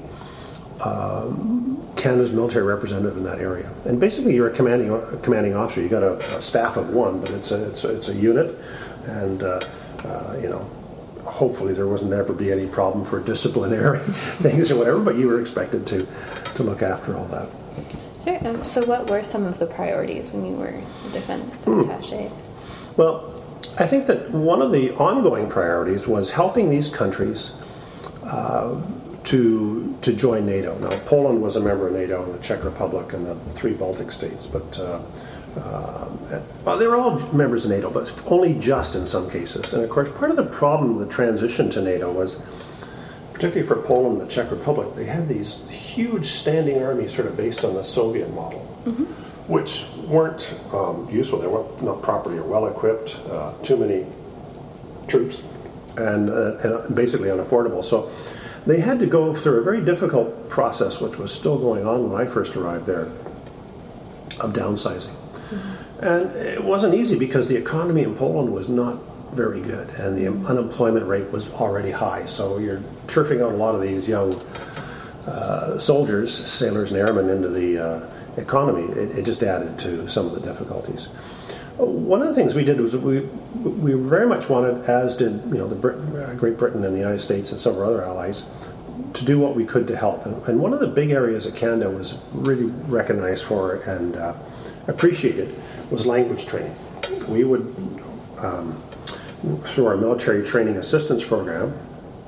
Um, Canada's military representative in that area, and basically you're a commanding a commanding officer. You got a, a staff of one, but it's a it's a, it's a unit, and uh, uh, you know, hopefully there wasn't ever be any problem for disciplinary things or whatever. But you were expected to to look after all that. Sure. Um, so, what were some of the priorities when you were a defense attaché? Hmm. Well, I think that one of the ongoing priorities was helping these countries. Uh, to to join NATO. Now, Poland was a member of NATO, and the Czech Republic, and the three Baltic states, but uh, uh, well, they were all members of NATO, but only just in some cases. And of course, part of the problem of the transition to NATO was, particularly for Poland and the Czech Republic, they had these huge standing armies sort of based on the Soviet model, mm-hmm. which weren't um, useful. They weren't not properly or well equipped, uh, too many troops, and, uh, and basically unaffordable. So they had to go through a very difficult process, which was still going on when I first arrived there, of downsizing. Mm-hmm. And it wasn't easy because the economy in Poland was not very good, and the unemployment rate was already high. So you're turfing out a lot of these young uh, soldiers, sailors and airmen into the uh, economy. It, it just added to some of the difficulties. One of the things we did was we we very much wanted, as did you know the Brit- uh, Great Britain and the United States and some of our other allies, to do what we could to help. And, and one of the big areas that Canada was really recognized for and uh, appreciated was language training. We would, um, through our military training assistance program,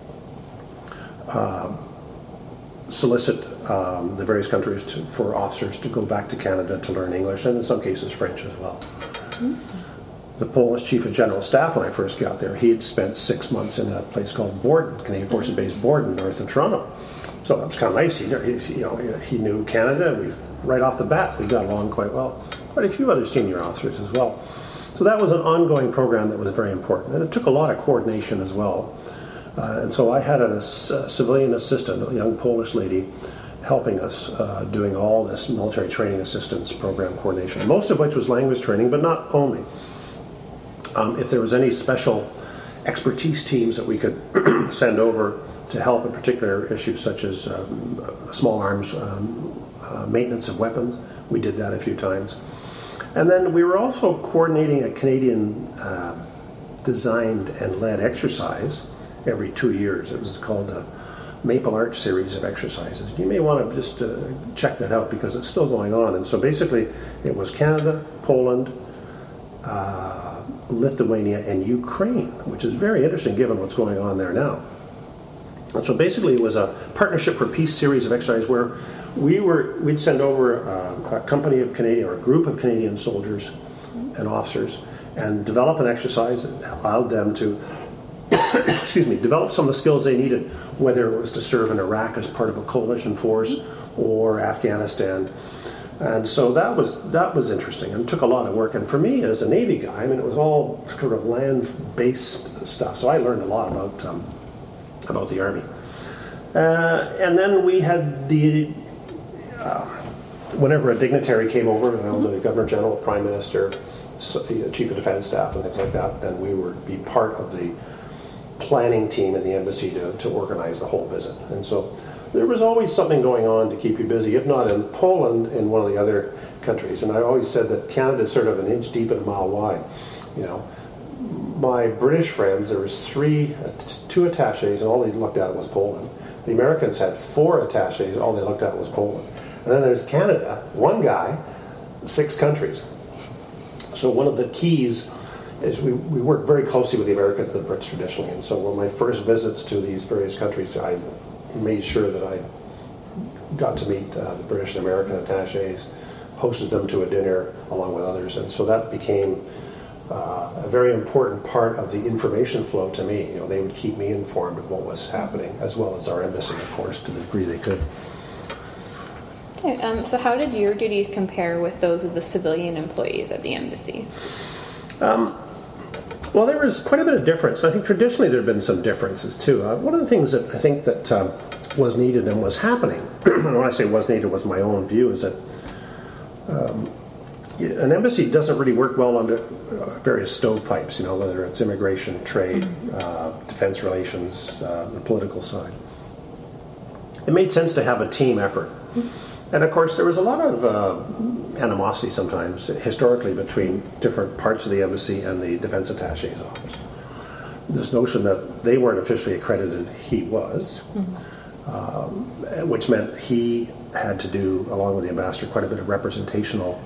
uh, solicit um, the various countries to, for officers to go back to Canada to learn English, and in some cases French as well. The Polish Chief of General Staff, when I first got there, he had spent six months in a place called Borden, Canadian Forces Base Borden, north of Toronto. So that was kind of nice. He, he, you know, he knew Canada. We right off the bat, we got along quite well. Quite a few other senior officers as well. So that was an ongoing program that was very important, and it took a lot of coordination as well. Uh, and so I had an, a, a civilian assistant, a young Polish lady, helping us uh, doing all this military training assistance program coordination, most of which was language training, but not only. Um, if there was any special expertise teams that we could send over to help in particular issues such as um, small arms um, uh, maintenance of weapons, we did that a few times. And then we were also coordinating a Canadian uh, designed and led exercise every two years. It was called a Maple Arch series of exercises. You may want to just uh, check that out because it's still going on. And so basically it was Canada, Poland, uh, Lithuania, and Ukraine, which is very interesting given what's going on there now. And so basically it was a Partnership for Peace series of exercises where we were, we'd send over uh, a company of Canadian or a group of Canadian soldiers and officers and develop an exercise that allowed them to excuse me, develop some of the skills they needed, whether it was to serve in Iraq as part of a coalition force or Afghanistan. And so that was that was interesting and took a lot of work. And for me as a Navy guy, I mean, it was all sort of land-based stuff. So I learned a lot about um, about the Army. Uh, and then we had the, uh, whenever a dignitary came over, you know, the Governor General, Prime Minister, so, the Chief of Defense Staff and things like that, then we would be part of the planning team in the embassy to, to organize the whole visit. And so there was always something going on to keep you busy, if not in Poland, in one of the other countries. And I always said that Canada is sort of an inch deep and a mile wide. You know, my British friends, there was three, two attaches, and all they looked at was Poland. The Americans had four attaches, all they looked at was Poland. And then there's Canada, one guy, six countries. So one of the keys is we, we work very closely with the Americans and the Brits traditionally. And so on my first visits to these various countries, I made sure that I got to meet uh, the British and American attaches, hosted them to a dinner along with others. And so that became uh, a very important part of the information flow to me. You know, they would keep me informed of what was happening, as well as our embassy, of course, to the degree they could. Okay, um, so how did your duties compare with those of the civilian employees at the embassy? Um, well, there was quite a bit of difference. I think traditionally there have been some differences too. Uh, one of the things that I think that um, was needed and was happening, and when I say was needed was my own view, is that um, an embassy doesn't really work well under uh, various stovepipes, you know, whether it's immigration, trade, uh, defense relations, uh, the political side. It made sense to have a team effort. And of course, there was a lot of uh, animosity sometimes, historically, between different parts of the embassy and the defense attache's office. This notion that they weren't officially accredited, he was, mm-hmm. um, which meant he had to do, along with the ambassador, quite a bit of representational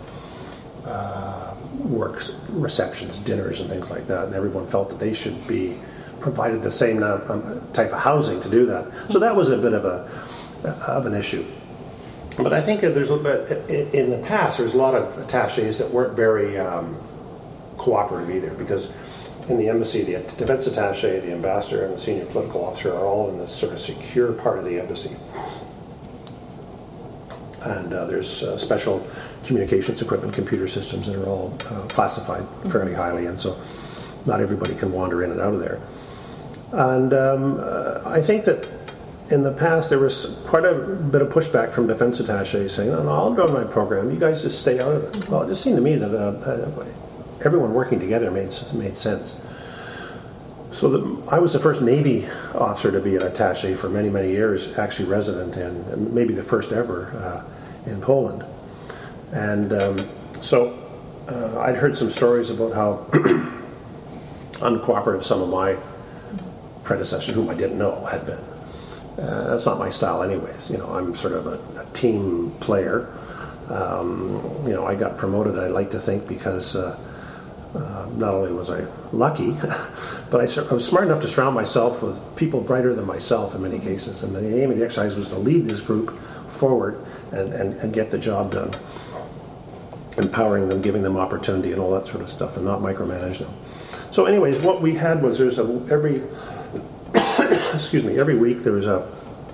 uh, work, receptions, dinners, and things like that. And everyone felt that they should be provided the same um, type of housing to do that. So that was a bit of a of an issue. But I think there's in the past there's a lot of attaches that weren't very um, cooperative either, because in the embassy the defense attache, the ambassador, and the senior political officer are all in this sort of secure part of the embassy, and uh, there's uh, special communications equipment, computer systems that are all uh, classified fairly highly, and so not everybody can wander in and out of there. And um, uh, I think that in the past, there was quite a bit of pushback from defense attaches saying, no, no, I'll run my program. You guys just stay out of it. Well, it just seemed to me that uh, everyone working together made, made sense. So the, I was the first Navy officer to be an attaché for many, many years, actually resident in, maybe the first ever uh, in Poland. And um, so uh, I'd heard some stories about how uncooperative some of my predecessors, whom I didn't know, had been. Uh, that's not my style anyways. You know, I'm sort of a, a team player. Um, you know, I got promoted, I like to think, because uh, uh, not only was I lucky, but I, I was smart enough to surround myself with people brighter than myself in many cases. And the aim of the exercise was to lead this group forward and, and, and get the job done. Empowering them, giving them opportunity and all that sort of stuff, and not micromanage them. So anyways, what we had was there's a, every... excuse me, every week there was a,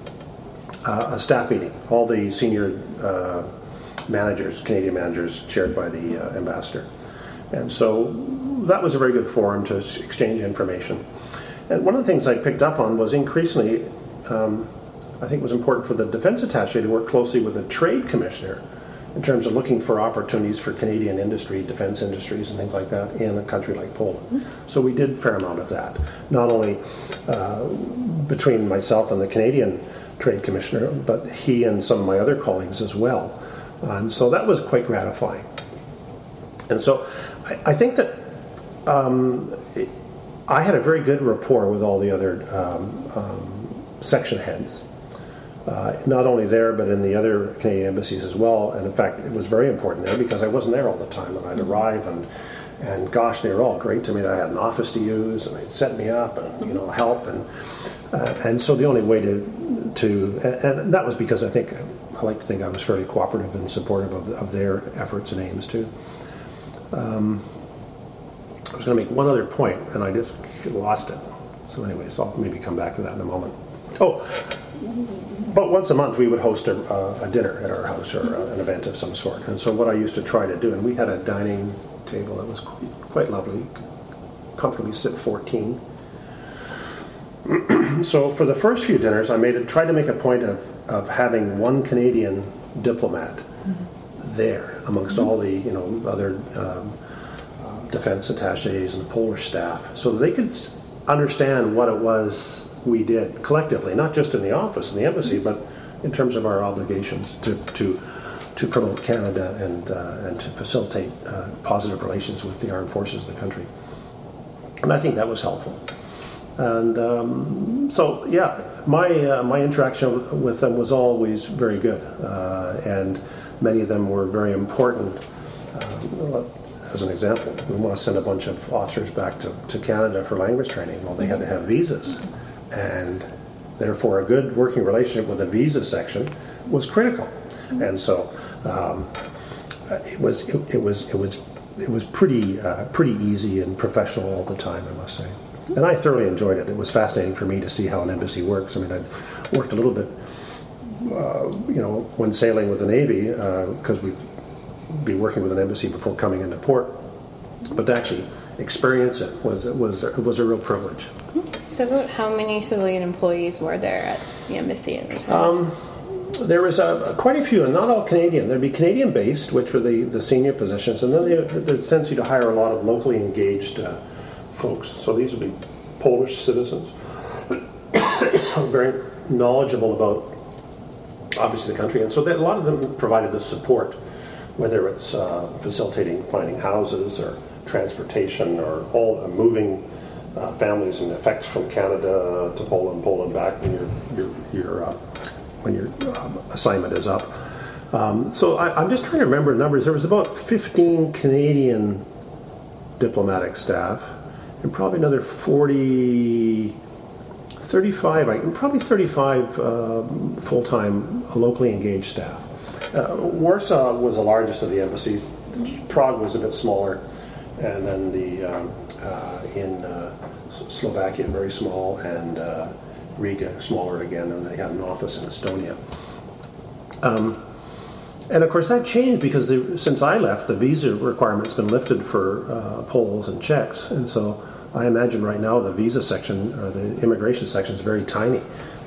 uh, a staff meeting. All the senior uh, managers, Canadian managers, chaired by the uh, ambassador. And so that was a very good forum to exchange information. And one of the things I picked up on was increasingly, um, I think it was important for the defense attaché to work closely with the trade commissioner in terms of looking for opportunities for Canadian industry, defense industries and things like that in a country like Poland. Mm-hmm. So we did a fair amount of that, not only uh, between myself and the Canadian trade commissioner, but he and some of my other colleagues as well. And so that was quite gratifying. And so I, I think that um, it, I had a very good rapport with all the other um, um, section heads. Uh, not only there, but in the other Canadian embassies as well. And in fact, it was very important there because I wasn't there all the time. And I'd arrive, and and gosh, they were all great to me. I had an office to use, and they'd set me up, and you know, help. And uh, and so the only way to to and, and that was because I think I like to think I was fairly cooperative and supportive of, of their efforts and aims too. Um, I was going to make one other point, and I just lost it. So, anyways, I'll maybe come back to that in a moment. Oh. But once a month we would host a, uh, a dinner at our house, or uh, an event of some sort. And so what I used to try to do, and we had a dining table that was quite, quite lovely, comfortably sit fourteen. So for the first few dinners, I made it, tried to make a point of, of having one Canadian diplomat mm-hmm. there amongst mm-hmm. all the you know other um, uh, defense attachés and the Polish staff, so that they could understand what it was we did collectively, not just in the office and the embassy, but in terms of our obligations to to, to promote Canada and uh, and to facilitate uh, positive relations with the armed forces of the country. And I think that was helpful. And um, so, yeah, my uh, my interaction with them was always very good, uh, and many of them were very important. Uh, as an example, we want to send a bunch of officers back to, to Canada for language training. Well, they had to have visas. And therefore a good working relationship with the visa section was critical. And so um, it was it, it was it was it was pretty uh, pretty easy and professional all the time, I must say. And I thoroughly enjoyed it. It was fascinating for me to see how an embassy works. I mean, I'd worked a little bit, uh, you know, when sailing with the Navy, because uh, we'd be working with an embassy before coming into port. But to actually experience it was it was it was a real privilege. So about how many civilian employees were there at the embassy at the time? Um, there was uh, quite a few, and not all Canadian. There'd be Canadian-based, which were the, the senior positions, and then they, they tendency to hire a lot of locally engaged uh, folks. So these would be Polish citizens, very knowledgeable about, obviously, the country. And so they, a lot of them provided the support, whether it's uh, facilitating finding houses or transportation or all uh, moving Uh, families and effects from Canada to Poland, Poland back when your your your uh, when your uh, assignment is up. Um, so I, I'm just trying to remember numbers. There was about fifteen Canadian diplomatic staff, and probably another forty, thirty-five, probably thirty-five uh, full-time locally engaged staff. Uh, Warsaw was the largest of the embassies. Prague was a bit smaller, and then the um, uh, in uh, Slovakia very small, and uh, Riga smaller again, and they had an office in Estonia. Um, and of course that changed because they, since I left, the visa requirement's been lifted for uh, Poles and Czechs, and so I imagine right now the visa section or the immigration section is very tiny.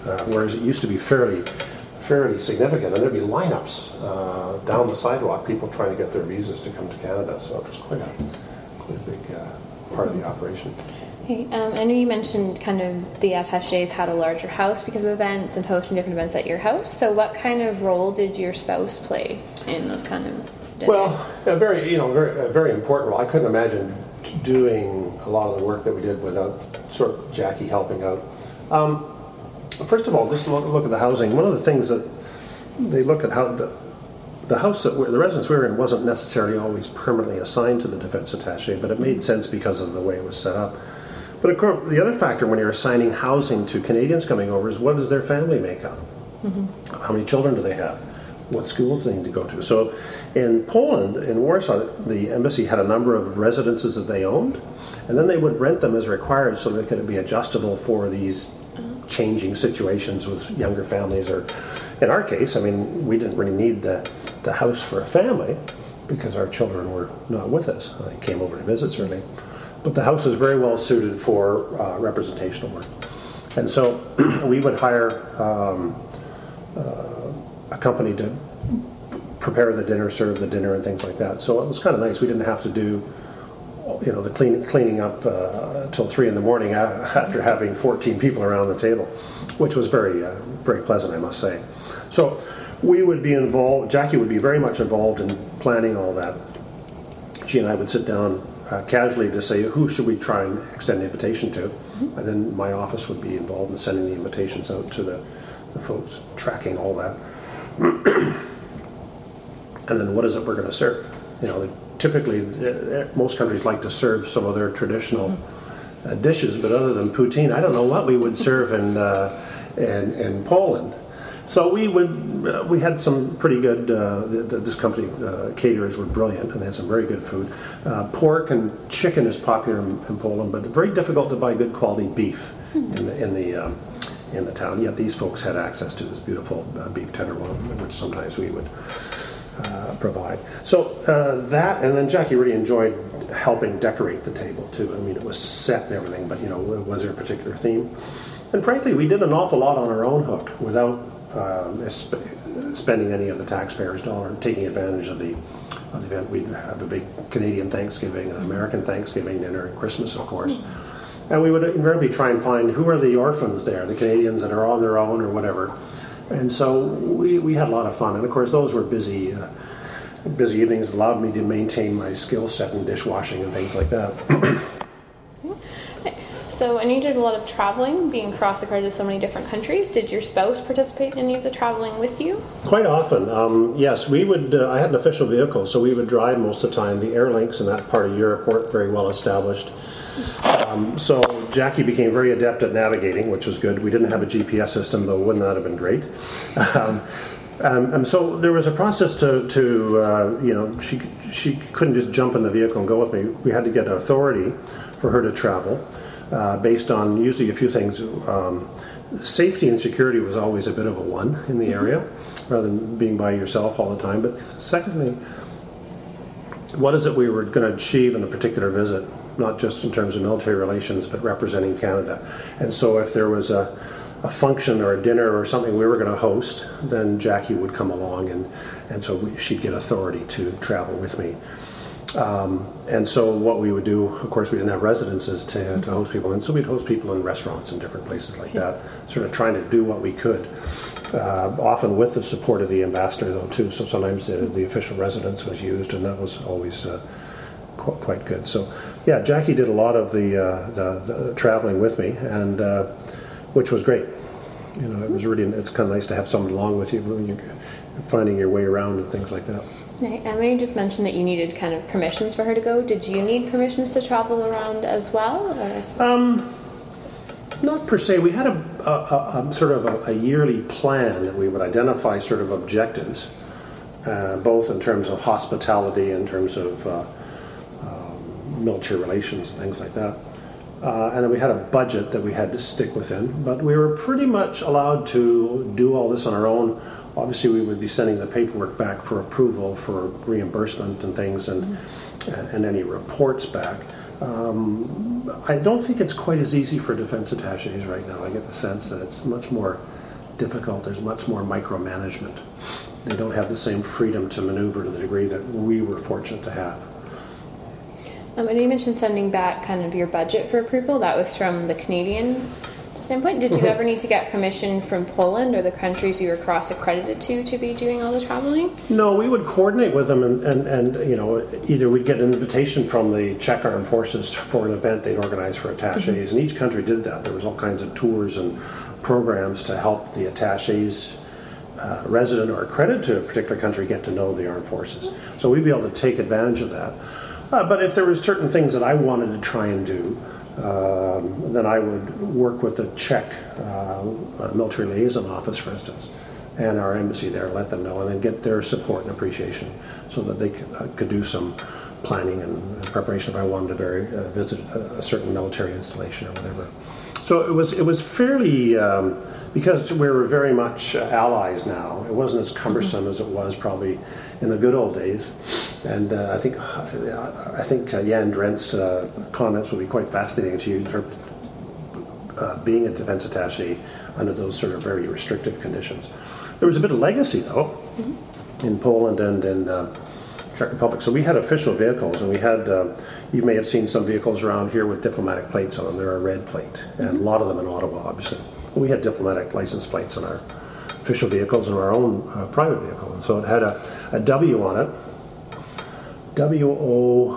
uh, whereas it used to be fairly fairly significant, and there'd be lineups uh, down the sidewalk, people trying to get their visas to come to Canada. So it was quite a quite a big uh, part of the operation. Okay, um, I know you mentioned kind of the attachés had a larger house because of events and hosting different events at your house. So what kind of role did your spouse play in those kind of dinners? Well, a very, you know, very, a very important role. I couldn't imagine doing a lot of the work that we did without sort of Jackie helping out. Um, first of all, just look, look at the housing. One of the things that they look at how the the house that we're, the residence we were in wasn't necessarily always permanently assigned to the defense attaché, but it made sense because of the way it was set up. But of course, the other factor when you're assigning housing to Canadians coming over is what does their family make up? Mm-hmm. How many children do they have? What schools do they need to go to? So in Poland, in Warsaw, the embassy had a number of residences that they owned, and then they would rent them as required so they could be adjustable for these changing situations with younger families. Or in our case, I mean, we didn't really need the, the house for a family because our children were not with us. They came over to visit, certainly. But the house is very well suited for uh, representational work. And so we would hire um, uh, a company to prepare the dinner, serve the dinner, and things like that. So it was kind of nice. We didn't have to do, you know, the clean, cleaning up uh, till three in the morning after having fourteen people around the table, which was very, uh, very pleasant, I must say. So we would be involved, Jackie would be very much involved in planning all that. She and I would sit down Uh, casually to say who should we try and extend the invitation to, mm-hmm. and then my office would be involved in sending the invitations out to the, the folks, tracking all that. And then what is it we're going to serve? You know, typically uh, most countries like to serve some of their traditional mm-hmm. uh, dishes, but other than poutine, I don't know what we would serve in uh, in, in Poland. So we would uh, we had some pretty good. Uh, the, the, this company uh, caterers were brilliant, and they had some very good food. Uh, pork and chicken is popular in, in Poland, but very difficult to buy good quality beef mm-hmm. in the in the um, in the town. Yet these folks had access to this beautiful uh, beef tenderloin, which sometimes we would uh, provide. So uh, that, and then Jackie really enjoyed helping decorate the table too. I mean, it was set and everything, but you know, was there a particular theme? And frankly, we did an awful lot on our own hook without. Um, sp- spending any of the taxpayers' dollar, taking advantage of the, of the event. We'd have a big Canadian Thanksgiving, an American Thanksgiving dinner, and Christmas, of course. And we would invariably try and find who are the orphans there, the Canadians that are on their own or whatever. And so we, we had a lot of fun. And of course, those were busy, uh, busy evenings. It allowed me to maintain my skill set in dishwashing and things like that. So, and you did a lot of traveling, being cross-accredited to so many different countries. Did your spouse participate in any of the traveling with you? Quite often, um, yes. We would. Uh, I had an official vehicle, so we would drive most of the time. The Airlinks in that part of Europe weren't very well established. Um, so Jackie became very adept at navigating, which was good. We didn't have a G P S system, though. Wouldn't that have been great? Um, um, and so there was a process to, to uh, you know, she she couldn't just jump in the vehicle and go with me. We had to get authority for her to travel. Uh, based on usually a few things. Um, safety and security was always a bit of a one in the area, rather than being by yourself all the time. But secondly, what is it we were going to achieve in a particular visit, not just in terms of military relations, but representing Canada. And so if there was a, a function or a dinner or something we were going to host, then Jackie would come along, and, and so we, she'd get authority to travel with me. Um, and so what we would do, of course, we didn't have residences to, to host people in, so we'd host people in restaurants and different places like that, sort of trying to do what we could, uh, often with the support of the ambassador, though, too. So sometimes the, the official residence was used, and that was always uh, qu- quite good. So, yeah, Jackie did a lot of the, uh, the, the traveling with me, and uh, which was great. You know, it was really, it's kind of nice to have someone along with you when you're finding your way around and things like that. Right. And you just mentioned that you needed kind of permissions for her to go. Did you need permissions to travel around as well? Or? Um, not per se. We had a, a, a sort of a, a yearly plan that we would identify sort of objectives, uh, both in terms of hospitality, in terms of uh, um, military relations, and things like that. Uh, and then we had a budget that we had to stick within. But we were pretty much allowed to do all this on our own. Obviously, we would be sending the paperwork back for approval, for reimbursement and things, and mm-hmm. and, and any reports back. Um, I don't think it's quite as easy for defense attaches right now. I get the sense that it's much more difficult. There's much more micromanagement. They don't have the same freedom to maneuver to the degree that we were fortunate to have. Um, and you mentioned sending back kind of your budget for approval. That was from the Canadian standpoint. Did you mm-hmm. ever need to get permission from Poland or the countries you were cross-accredited to to be doing all the traveling? No, we would coordinate with them, and, and, and you know, either we'd get an invitation from the Czech Armed Forces for an event they'd organize for attaches, mm-hmm. and each country did that. There was all kinds of tours and programs to help the attaches uh, resident or accredited to a particular country get to know the armed forces. So we'd be able to take advantage of that. Uh, but if there were certain things that I wanted to try and do, Um, then I would work with the Czech uh, military liaison office, for instance, and our embassy there, let them know, and then get their support and appreciation so that they could, uh, could do some planning and preparation if I wanted to very, uh, visit a, a certain military installation or whatever. So it was it was fairly, um, because we were very much allies now, it wasn't as cumbersome as it was probably in the good old days. And uh, I think I think uh, Jan Drent's uh, comments will be quite fascinating to you in terms of uh, being a defense attaché under those sort of very restrictive conditions. There was a bit of legacy, though, mm-hmm. in Poland and in uh, Czech Republic. So we had official vehicles, and we had, uh, you may have seen some vehicles around here with diplomatic plates on them. They're a red plate, mm-hmm. and a lot of them in Ottawa, obviously. We had diplomatic license plates on our official vehicles and our own uh, private vehicle. And so it had a, a W on it. W O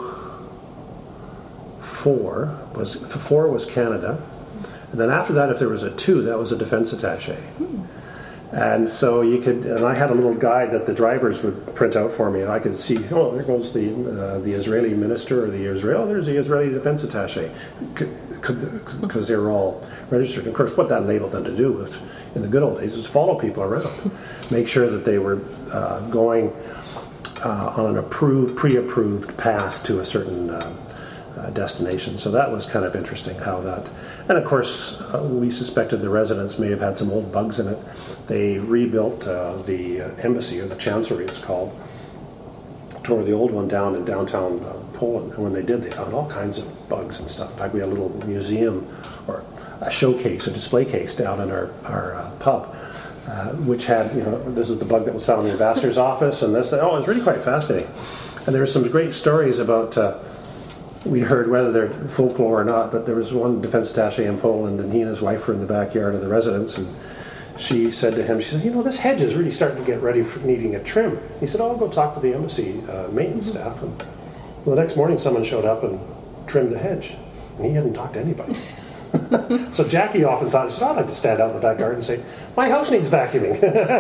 four was the four was Canada, and then after that, if there was a two, that was a defense attaché. Hmm. And so you could, and I had a little guide that the drivers would print out for me. I could see, oh, there goes the uh, the Israeli minister or the Israel. There's the Israeli defense attaché, because they were all registered. Of course, what that enabled them to do was, in the good old days, was follow people around, make sure that they were uh, going. Uh, on an approved, pre-approved path to a certain uh, uh, destination. So that was kind of interesting how that... And of course, uh, we suspected the residents may have had some old bugs in it. They rebuilt uh, the uh, embassy, or the chancellery it's called, tore the old one down in downtown uh, Poland. And when they did, they found all kinds of bugs and stuff. In fact, we had a little museum, or a showcase, a display case down in our, our uh, pub. Uh, which had, you know, this is the bug that was found in the ambassador's office, and this, oh, it's really quite fascinating. And there were some great stories about, uh, we heard whether they're folklore or not, but there was one defense attaché in Poland, and he and his wife were in the backyard of the residence, and she said to him, she said, you know, this hedge is really starting to get ready for needing a trim. He said, oh, I'll go talk to the embassy uh, maintenance mm-hmm. staff. And well, the next morning, someone showed up and trimmed the hedge, and he hadn't talked to anybody. So Jackie often thought, she thought I'd like to stand out in the back garden and say, my house needs vacuuming.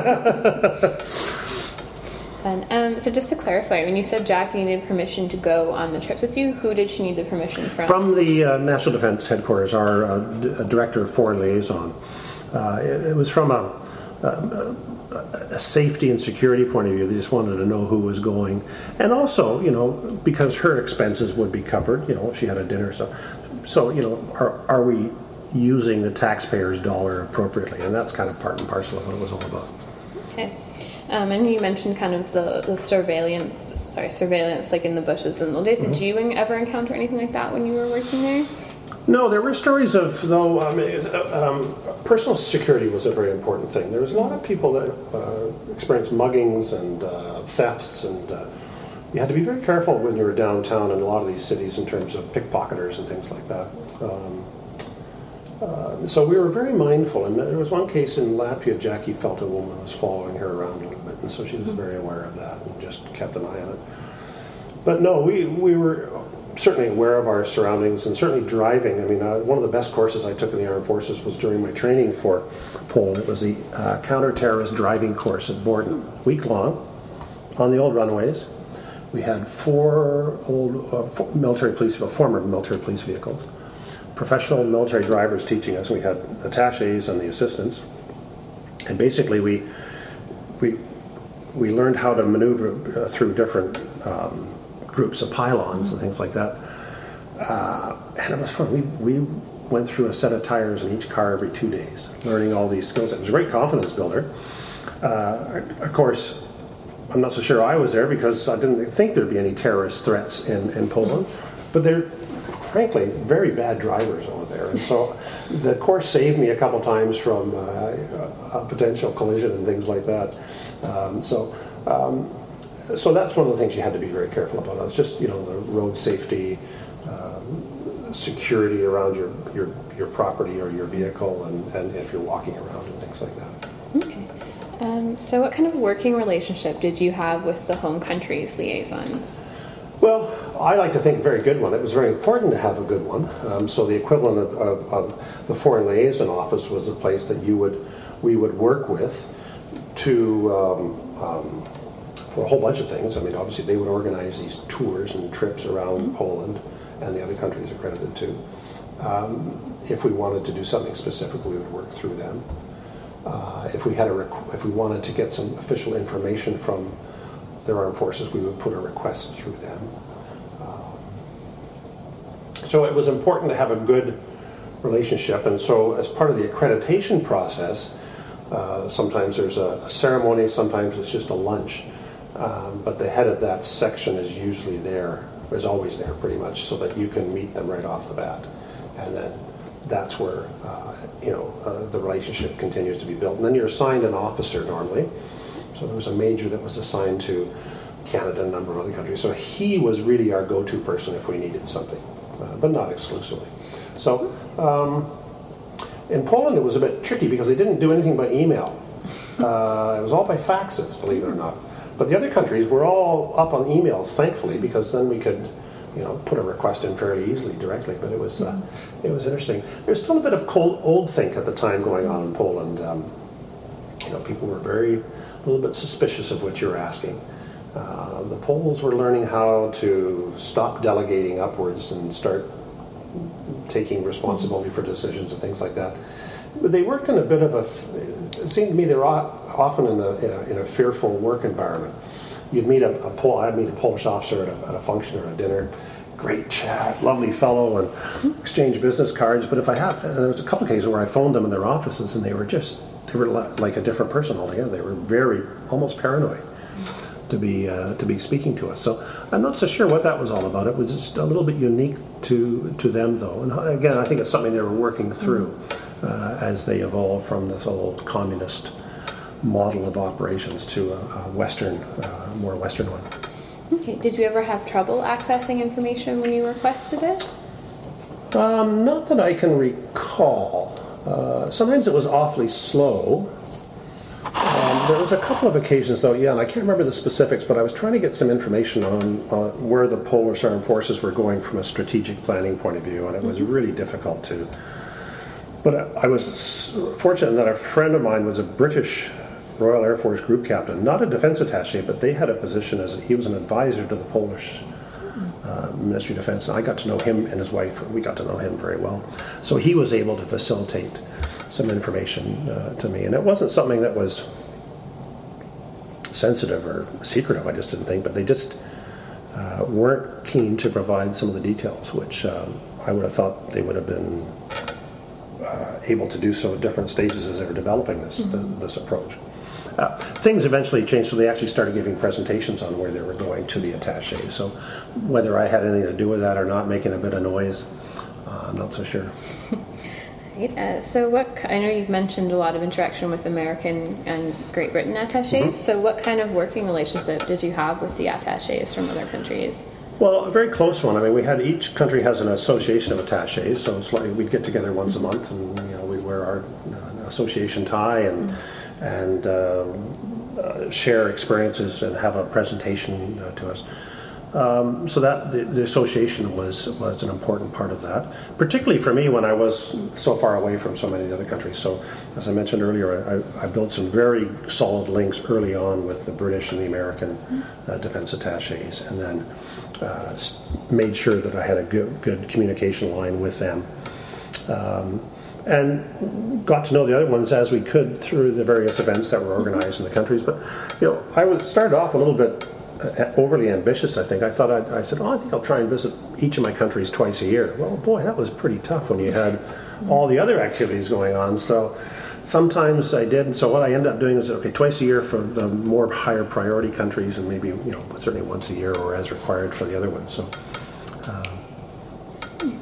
And, um, so just to clarify, when you said Jackie needed permission to go on the trips with you, who did she need the permission from? From the uh, National Defense Headquarters, our uh, D- Director of Foreign Liaison. Uh, it, it was from a, a, a safety and security point of view. They just wanted to know who was going. And also, you know, because her expenses would be covered, you know, if she had a dinner or so. So, you know, are, are we using the taxpayer's dollar appropriately? And that's kind of part and parcel of what it was all about. Okay. Um, and you mentioned kind of the, the surveillance, sorry, surveillance like in the bushes in the old days. Mm-hmm. Did you ever encounter anything like that when you were working there? No, there were stories of, though, um, um, personal security was a very important thing. There was a lot of people that uh, experienced muggings and uh, thefts, and uh, you had to be very careful when you were downtown in a lot of these cities in terms of pickpocketers and things like that. Um, uh, so we were very mindful, and there was one case in Latvia, Jackie felt a woman was following her around a little bit, and so she was very aware of that and just kept an eye on it. But no, we, we were certainly aware of our surroundings, and certainly driving. I mean, uh, one of the best courses I took in the Armed Forces was during my training for Poland. It was the uh, counter-terrorist driving course at Borden, week long, on the old runways. We had four old uh, four military police, former military police vehicles, professional military drivers teaching us. We had attachés and the assistants, and basically we we we learned how to maneuver uh, through different um, groups of pylons and things like that. Uh, and it was fun. We we went through a set of tires in each car every two days, learning all these skills. It was a great confidence builder. Uh, of course, I'm not so sure I was there because I didn't think there'd be any terrorist threats in, in Poland. But there, frankly, very bad drivers over there. And so the course saved me a couple times from uh, a potential collision and things like that. Um, so um, so that's one of the things you had to be very careful about. It's just, you know, the road safety, um, security around your, your, your property or your vehicle, and, and if you're walking around and things like that. Okay. Um, so what kind of working relationship did you have with the home country's liaisons? Well, I like to think a very good one. It was very important to have a good one. Um, so the equivalent of, of, of the Foreign Liaison Office was a place that you would we would work with to um, um, for a whole bunch of things. I mean, obviously they would organize these tours and trips around mm-hmm. Poland and the other countries accredited too. Um, if we wanted to do something specific, we would work through them. Uh, if we had a requ- if we wanted to get some official information from their armed forces, we would put a request through them. Um, so it was important to have a good relationship, and so as part of the accreditation process, uh, sometimes there's a, a ceremony, sometimes it's just a lunch, um, but the head of that section is usually there, is always there pretty much, so that you can meet them right off the bat, and then that's where uh, you know uh, the relationship continues to be built. And then you're assigned an officer normally. So there was a major that was assigned to Canada and a number of other countries. So he was really our go-to person if we needed something, uh, but not exclusively. So um, in Poland it was a bit tricky because they didn't do anything by email. Uh, it was all by faxes, believe it or not. But the other countries were all up on emails, thankfully, because then we could, you know, put a request in fairly easily directly. But it was uh, it was interesting. There was still a bit of cold old think at the time going on in Poland. Um, you know, people were very a little bit suspicious of what you're asking. Uh, the Poles were learning how to stop delegating upwards and start taking responsibility for decisions and things like that. But they worked in a bit of a, it seemed to me they were often in a, in a, in a fearful work environment. You'd meet a, a Pol, I'd meet a Polish officer at a, at a function or a dinner, great chat, lovely fellow, and exchange business cards. But if I had, there was a couple of cases where I phoned them in their offices and they were just, they were like a different person altogether. They were very, almost paranoid to be uh, to be speaking to us. So I'm not so sure what that was all about. It was just a little bit unique to to them, though. And again, I think it's something they were working through uh, as they evolved from this old communist model of operations to a, a Western, uh, more Western one. Okay. Did you ever have trouble accessing information when you requested it? Um, not that I can recall. Uh, sometimes it was awfully slow. Um, there was a couple of occasions, though, yeah, and I can't remember the specifics, but I was trying to get some information on, on where the Polish armed forces were going from a strategic planning point of view, and it was really difficult to. But I, I was fortunate that a friend of mine was a British Royal Air Force group captain, not a defense attaché, but they had a position as he was an advisor to the Polish Uh, Ministry of Defense. And I got to know him and his wife. We got to know him very well. So he was able to facilitate some information uh, to me. And it wasn't something that was sensitive or secretive, I just didn't think. But they just uh, weren't keen to provide some of the details, which um, I would have thought they would have been uh, able to do so at different stages as they were developing this, mm-hmm. th- this approach. Uh, things eventually changed, so they actually started giving presentations on where they were going to the attaché. So whether I had anything to do with that or not, making a bit of noise, uh, I'm not so sure. Right. Uh, so what, I know you've mentioned a lot of interaction with American and Great Britain attachés. Mm-hmm. So what kind of working relationship did you have with the attachés from other countries? Well, a very close one. I mean, we had, each country has an association of attachés, so it's like we'd get together once a month and, you know, we'd wear our uh, association tie and mm-hmm. and uh, uh, share experiences and have a presentation uh, to us. Um, so that the, the association was was an important part of that, particularly for me when I was so far away from so many other countries. So, as I mentioned earlier, I, I built some very solid links early on with the British and the American uh, defense attachés, and then uh, made sure that I had a good, good communication line with them. Um, And got to know the other ones as we could through the various events that were organized in the countries. But, you know, I would start off a little bit overly ambitious, I think. I thought, I'd, I said, oh, I think I'll try and visit each of my countries twice a year. Well, boy, that was pretty tough when you had all the other activities going on. So sometimes I did. And so what I ended up doing is, okay, twice a year for the more higher priority countries, and maybe, you know, certainly once a year or as required for the other ones. So. Um,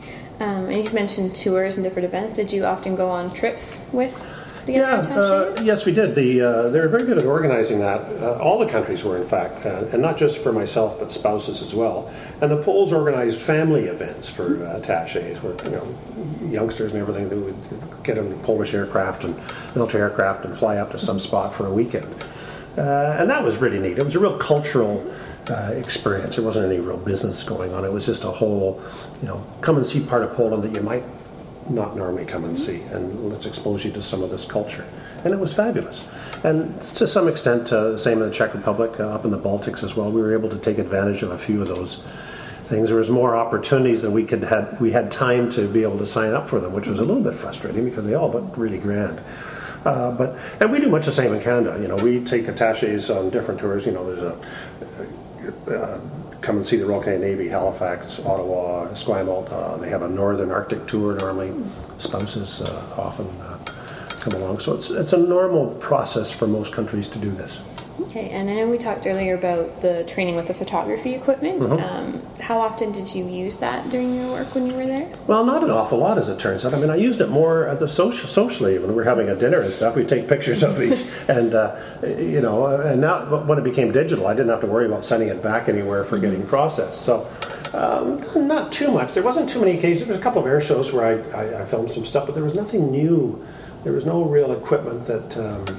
Um, and you've mentioned tours and different events. Did you often go on trips with the Yeah, other uh, attachés? yes, we did. The uh, they were very good at organizing that. Uh, all the countries were, in fact, uh, and not just for myself, but spouses as well. And the Poles organized family events for uh, attachés, where you know youngsters and everything they would get on Polish aircraft and military aircraft and fly up to some spot for a weekend. Uh, and that was really neat. It was a real cultural uh, experience. There wasn't any real business going on. It was just a whole, you know, come and see part of Poland that you might not normally come and see, and let's expose you to some of this culture. And it was fabulous. And to some extent, uh, same in the Czech Republic, uh, up in the Baltics as well, we were able to take advantage of a few of those things. There was more opportunities than we could had. We had time to be able to sign up for them, which was a little bit frustrating because they all looked really grand. Uh, but and we do much the same in Canada. You know, we take attachés on different tours. You know, there's a uh, come and see the Royal Canadian Navy, Halifax, Ottawa, Esquimalt. Uh, they have a Northern Arctic tour. Normally, spouses uh, often uh, come along. So it's it's a normal process for most countries to do this. Okay, and I know we talked earlier about the training with the photography equipment. Mm-hmm. Um, how often did you use that during your work when you were there? Well, not an awful lot, as it turns out. I mean, I used it more at the social, socially when we were having a dinner and stuff. We'd take pictures of each, and uh, you know, and now when it became digital, I didn't have to worry about sending it back anywhere for getting processed. So, um, not too much. There wasn't too many occasions. There was a couple of air shows where I, I, I filmed some stuff, but there was nothing new. There was no real equipment that. Um,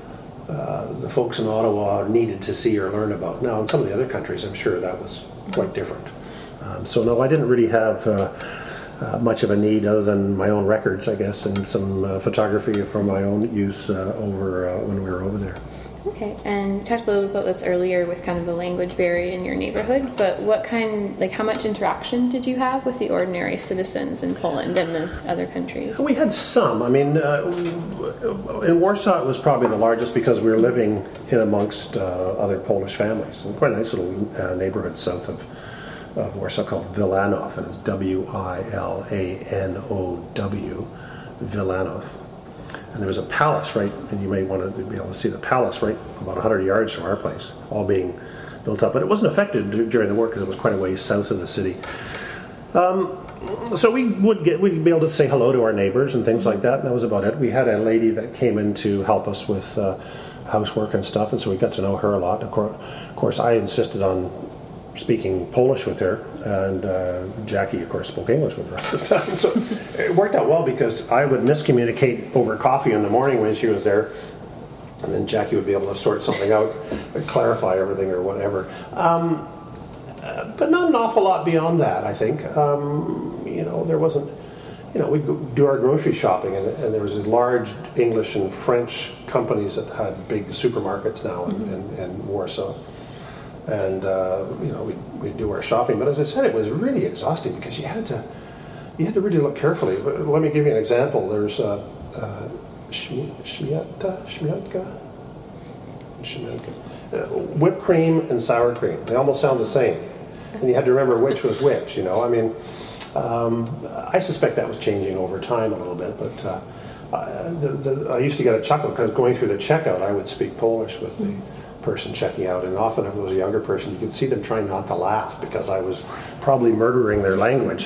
Uh, the folks in Ottawa needed to see or learn about. Now, in some of the other countries, I'm sure that was quite different. Um, so, no, I didn't really have uh, uh, much of a need other than my own records, I guess, and some uh, photography for my own use uh, over uh, when we were over there. Okay, and we talked a little bit about this earlier with kind of the language barrier in your neighborhood, but what kind, like how much interaction did you have with the ordinary citizens in Poland and the other countries? We had some. I mean, uh, in Warsaw it was probably the largest because we were living in amongst uh, other Polish families. And quite a nice little uh, neighborhood south of, of Warsaw called Wilanów, and it's W I L A N O W, Wilanów. And there was a palace, right, and you may want to be able to see the palace right about one hundred yards from our place, all being built up. But it wasn't affected during the war because it was quite a ways south of the city. Um, so we would get, we'd be able to say hello to our neighbors and things like that, and that was about it. We had a lady that came in to help us with uh, housework and stuff, and so we got to know her a lot. Of course, of course I insisted on speaking Polish with her, and uh, Jackie, of course, spoke English with her at the time. So it worked out well because I would miscommunicate over coffee in the morning when she was there, and then Jackie would be able to sort something out, clarify everything or whatever. Um, uh, but not an awful lot beyond that, I think. Um, you know, there wasn't, you know, we'd go do our grocery shopping, and, and there was these large English and French companies that had big supermarkets now in, in, in Warsaw. And uh, you know, we we do our shopping, but as I said, it was really exhausting because you had to you had to really look carefully. Let me give you an example. There's uh, uh, Śmieta, Śmietka, Śmietka, uh, whipped cream and sour cream. They almost sound the same, and you had to remember which was which. You know, I mean, um, I suspect that was changing over time a little bit, but uh, uh, the, the, I used to get a chuckle because going through the checkout, I would speak Polish with the person checking out, and often if it was a younger person, you could see them trying not to laugh because I was probably murdering their language.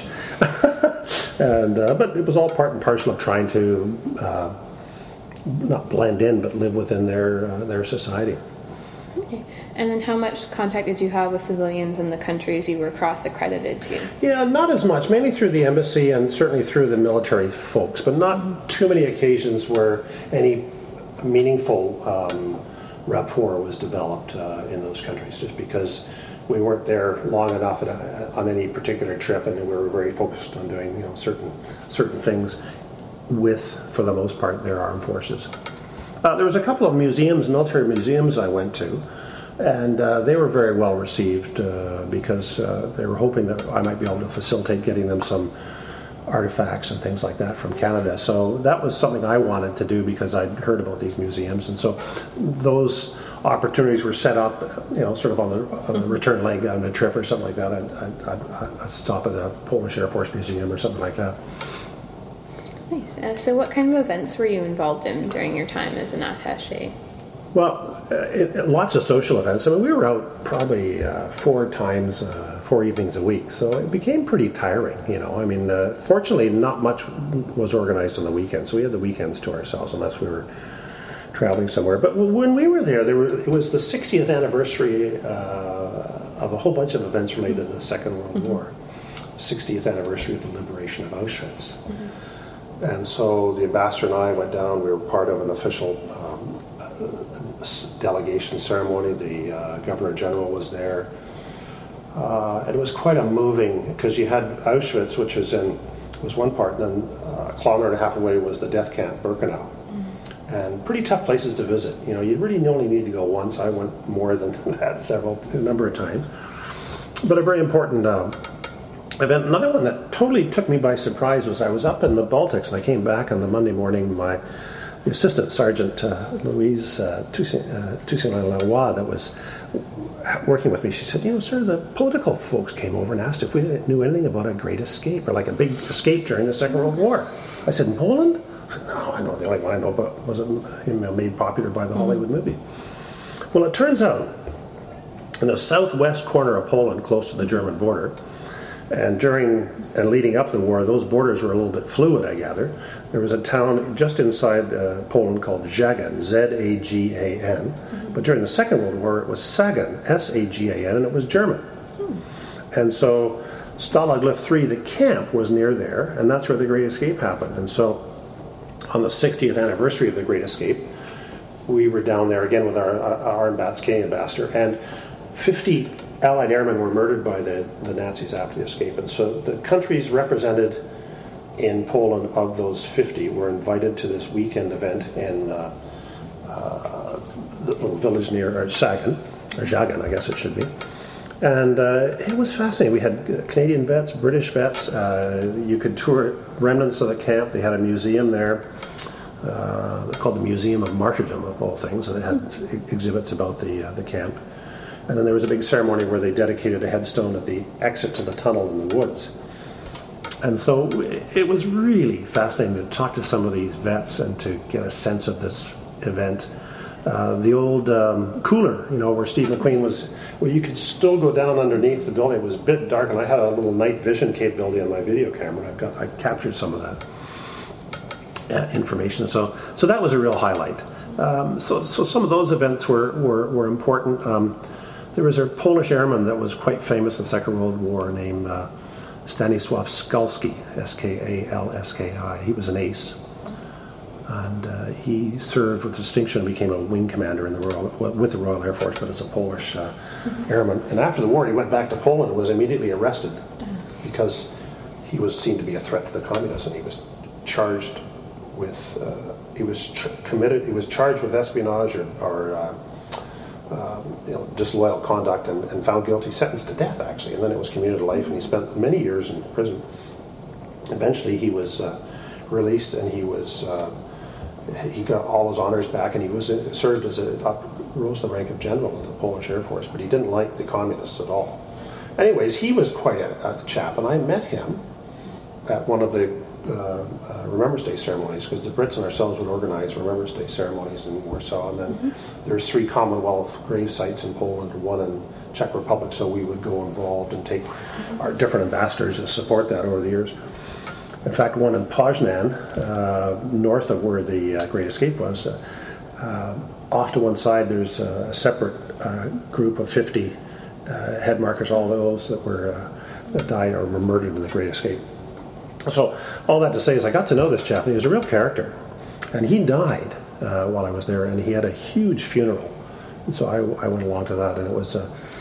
and uh, but it was all part and parcel of trying to uh, not blend in, but live within their uh, their society. Okay. And then how much contact did you have with civilians in the countries you were cross-accredited to? Yeah, not as much, mainly through the embassy and certainly through the military folks, but not mm-hmm. too many occasions where any meaningful um, rapport was developed uh, in those countries, just because we weren't there long enough at a, on any particular trip, and we were very focused on doing, you know, certain certain things with, for the most part, their armed forces. Uh, there was a couple of museums, military museums I went to, and uh, they were very well received uh, because uh, they were hoping that I might be able to facilitate getting them some artifacts and things like that from Canada. So that was something I wanted to do because I'd heard about these museums, and so those opportunities were set up, you know, sort of on the, on the return leg on a trip or something like that. I'd, I'd, I'd stop at a Polish Air Force Museum or something like that. Nice. Uh, so what kind of events were you involved in during your time as an attaché? Well, uh, it, lots of social events. I mean, we were out probably uh, four times, uh, four evenings a week. So it became pretty tiring, you know. I mean, uh, fortunately, not much was organized on the weekends. So we had the weekends to ourselves unless we were traveling somewhere. But when we were there, there were, it was the sixtieth anniversary uh, of a whole bunch of events related to the Second World mm-hmm. War. sixtieth anniversary of the liberation of Auschwitz. Mm-hmm. And so the ambassador and I went down. We were part of an official um, delegation ceremony. The uh, Governor General was there. Uh, and it was quite a moving, because you had Auschwitz, which was in was one part, and then uh, a kilometer and a half away was the death camp, Birkenau. Mm-hmm. And pretty tough places to visit. You know, you really only need to go once. I went more than that, several, a number of times. But a very important uh, event. Another one that totally took me by surprise was I was up in the Baltics, and I came back on the Monday morning. My the assistant sergeant uh, Louise uh, Toussaint-Lanois that was working with me, she said, "You know, sir, the political folks came over and asked if we knew anything about a great escape or like a big escape during the Second World War." I said, "In Poland?" I said, "No, I know the only one I know about was it you know, made popular by the mm-hmm. Hollywood movie." Well, it turns out in the southwest corner of Poland, close to the German border, and during and leading up to the war, those borders were a little bit fluid, I gather. There was a town just inside uh, Poland called Żagań, Z A G A N. Mm-hmm. But during the Second World War, it was Sagan, S A G A N, and it was German. Hmm. And so Stalag Luft three, the camp, was near there, and that's where the Great Escape happened. And so on the sixtieth anniversary of the Great Escape, we were down there again with our, our Canadian ambassador, and fifty Allied airmen were murdered by the, the Nazis after the escape. And so the countries represented in Poland of those fifty were invited to this weekend event in uh, uh, the little village near or Sagan, or Żagań, I guess it should be. And uh, it was fascinating. We had Canadian vets, British vets. Uh, you could tour remnants of the camp. They had a museum there uh, called the Museum of Martyrdom, of all things, and it had exhibits about the uh, the camp. And then there was a big ceremony where they dedicated a headstone at the exit to the tunnel in the woods. And so it was really fascinating to talk to some of these vets and to get a sense of this event. Uh, the old um, cooler, you know, where Steve McQueen was, where you could still go down underneath the building. It was a bit dark, and I had a little night vision capability on my video camera. I've got, I captured some of that uh, information. So, so that was a real highlight. Um, so, so some of those events were were, were important. Um, there was a Polish airman that was quite famous in the Second World War named uh, Stanisław Skalski, S K A L S K I. He was an ace. And uh, he served with distinction and became a wing commander in the Royal, well, with the Royal Air Force, but as a Polish uh, mm-hmm. airman. And after the war, he went back to Poland and was immediately arrested because he was seen to be a threat to the communists, and he was charged with, uh, he was ch- committed, he was charged with espionage or, or uh, uh, you know, disloyal conduct and, and found guilty, sentenced to death, actually. And then it was commuted life, and he spent many years in prison. Eventually, he was uh, released, and he was... Uh, He got all his honors back, and he was served as a up, rose to the rank of general in the Polish Air Force. But he didn't like the communists at all. Anyways, he was quite a, a chap, and I met him at one of the uh, uh, Remembrance Day ceremonies, because the Brits and ourselves would organize Remembrance Day ceremonies in Warsaw, and then mm-hmm. there's three Commonwealth grave sites in Poland, one in Czech Republic. So we would go involved and take mm-hmm. our different ambassadors to support that over the years. In fact, one in Poznan, uh, north of where the uh, Great Escape was, uh, uh, off to one side there's a separate uh, group of fifty uh, head markers, all those that were uh, that died or were murdered in the Great Escape. So all that to say is I got to know this chap, and he was a real character. And he died uh, while I was there, and he had a huge funeral. And so I, I went along to that, and it was... Uh,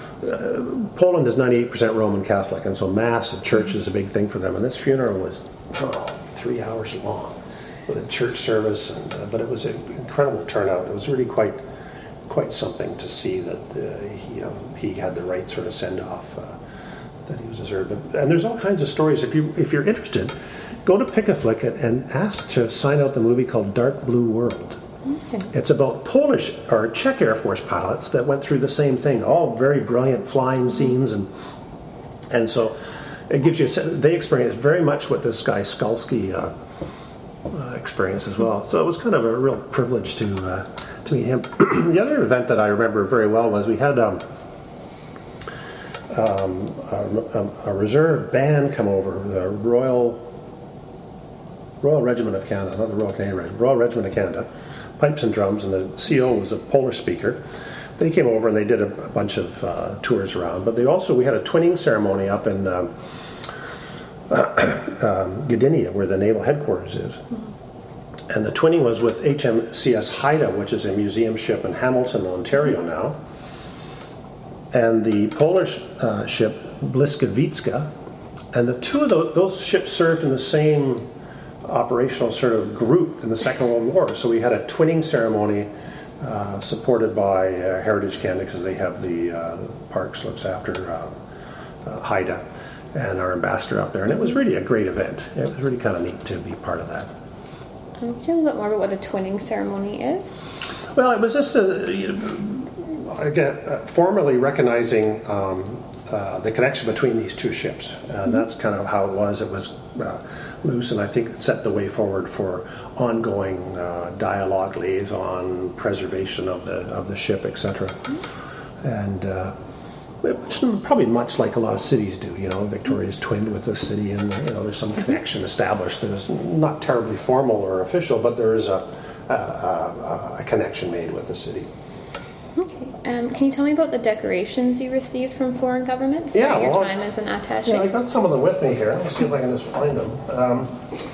uh, Poland is ninety-eight percent Roman Catholic, and so Mass at church is a big thing for them, and this funeral was oh, three hours long with a church service, and, uh, but it was an incredible turnout. It was really quite quite something to see that uh, he, you know, he had the right sort of send-off uh, that he was deserved. But, and there's all kinds of stories. If you if you're interested, go to Pick a Flick and ask to sign out the movie called Dark Blue World. Okay. It's about Polish or Czech Air Force pilots that went through the same thing, all very brilliant flying scenes, and and so it gives you, they experienced very much what this guy Skalski uh, uh, experienced as well. So it was kind of a real privilege to uh, to meet him. The other event that I remember very well was we had um, um, a, a reserve band come over, the Royal Royal Regiment of Canada, not the Royal Canadian Regiment, Royal Regiment of Canada, pipes and drums, and the C O was a Polish speaker. They came over and they did a, a bunch of uh, tours around, but they also, we had a twinning ceremony up in um, uh, um, Gdynia, where the naval headquarters is. And the twinning was with H M C S Haida, which is a museum ship in Hamilton, Ontario now. And the Polish uh, ship, Błyskawica. And the two of those, those ships served in the same operational sort of group in the Second World War. So we had a twinning ceremony uh, supported by uh, Heritage Canada, because they have the uh, Parks looks after uh, uh, Haida and our ambassador up there. And it was really a great event. It was really kind of neat to be part of that. Um, can you tell me a bit more about what a twinning ceremony is? Well, it was just a, you know, again, uh, formally recognizing um, uh, the connection between these two ships. And mm-hmm. that's kind of how it was. It was uh, loose, and I think it set the way forward for ongoing uh, dialogue, liaison, preservation of the of the ship, et cetera. Mm-hmm. And uh, it's probably much like a lot of cities do. You know, Victoria's twinned with the city, and you know, there's some connection established that is not terribly formal or official, but there is a a, a, a connection made with the city. Okay. Um, can you tell me about the decorations you received from foreign governments during yeah, your well, time as an attaché? Yeah, I got some of them with me here. Let's see if I can just find them. Um,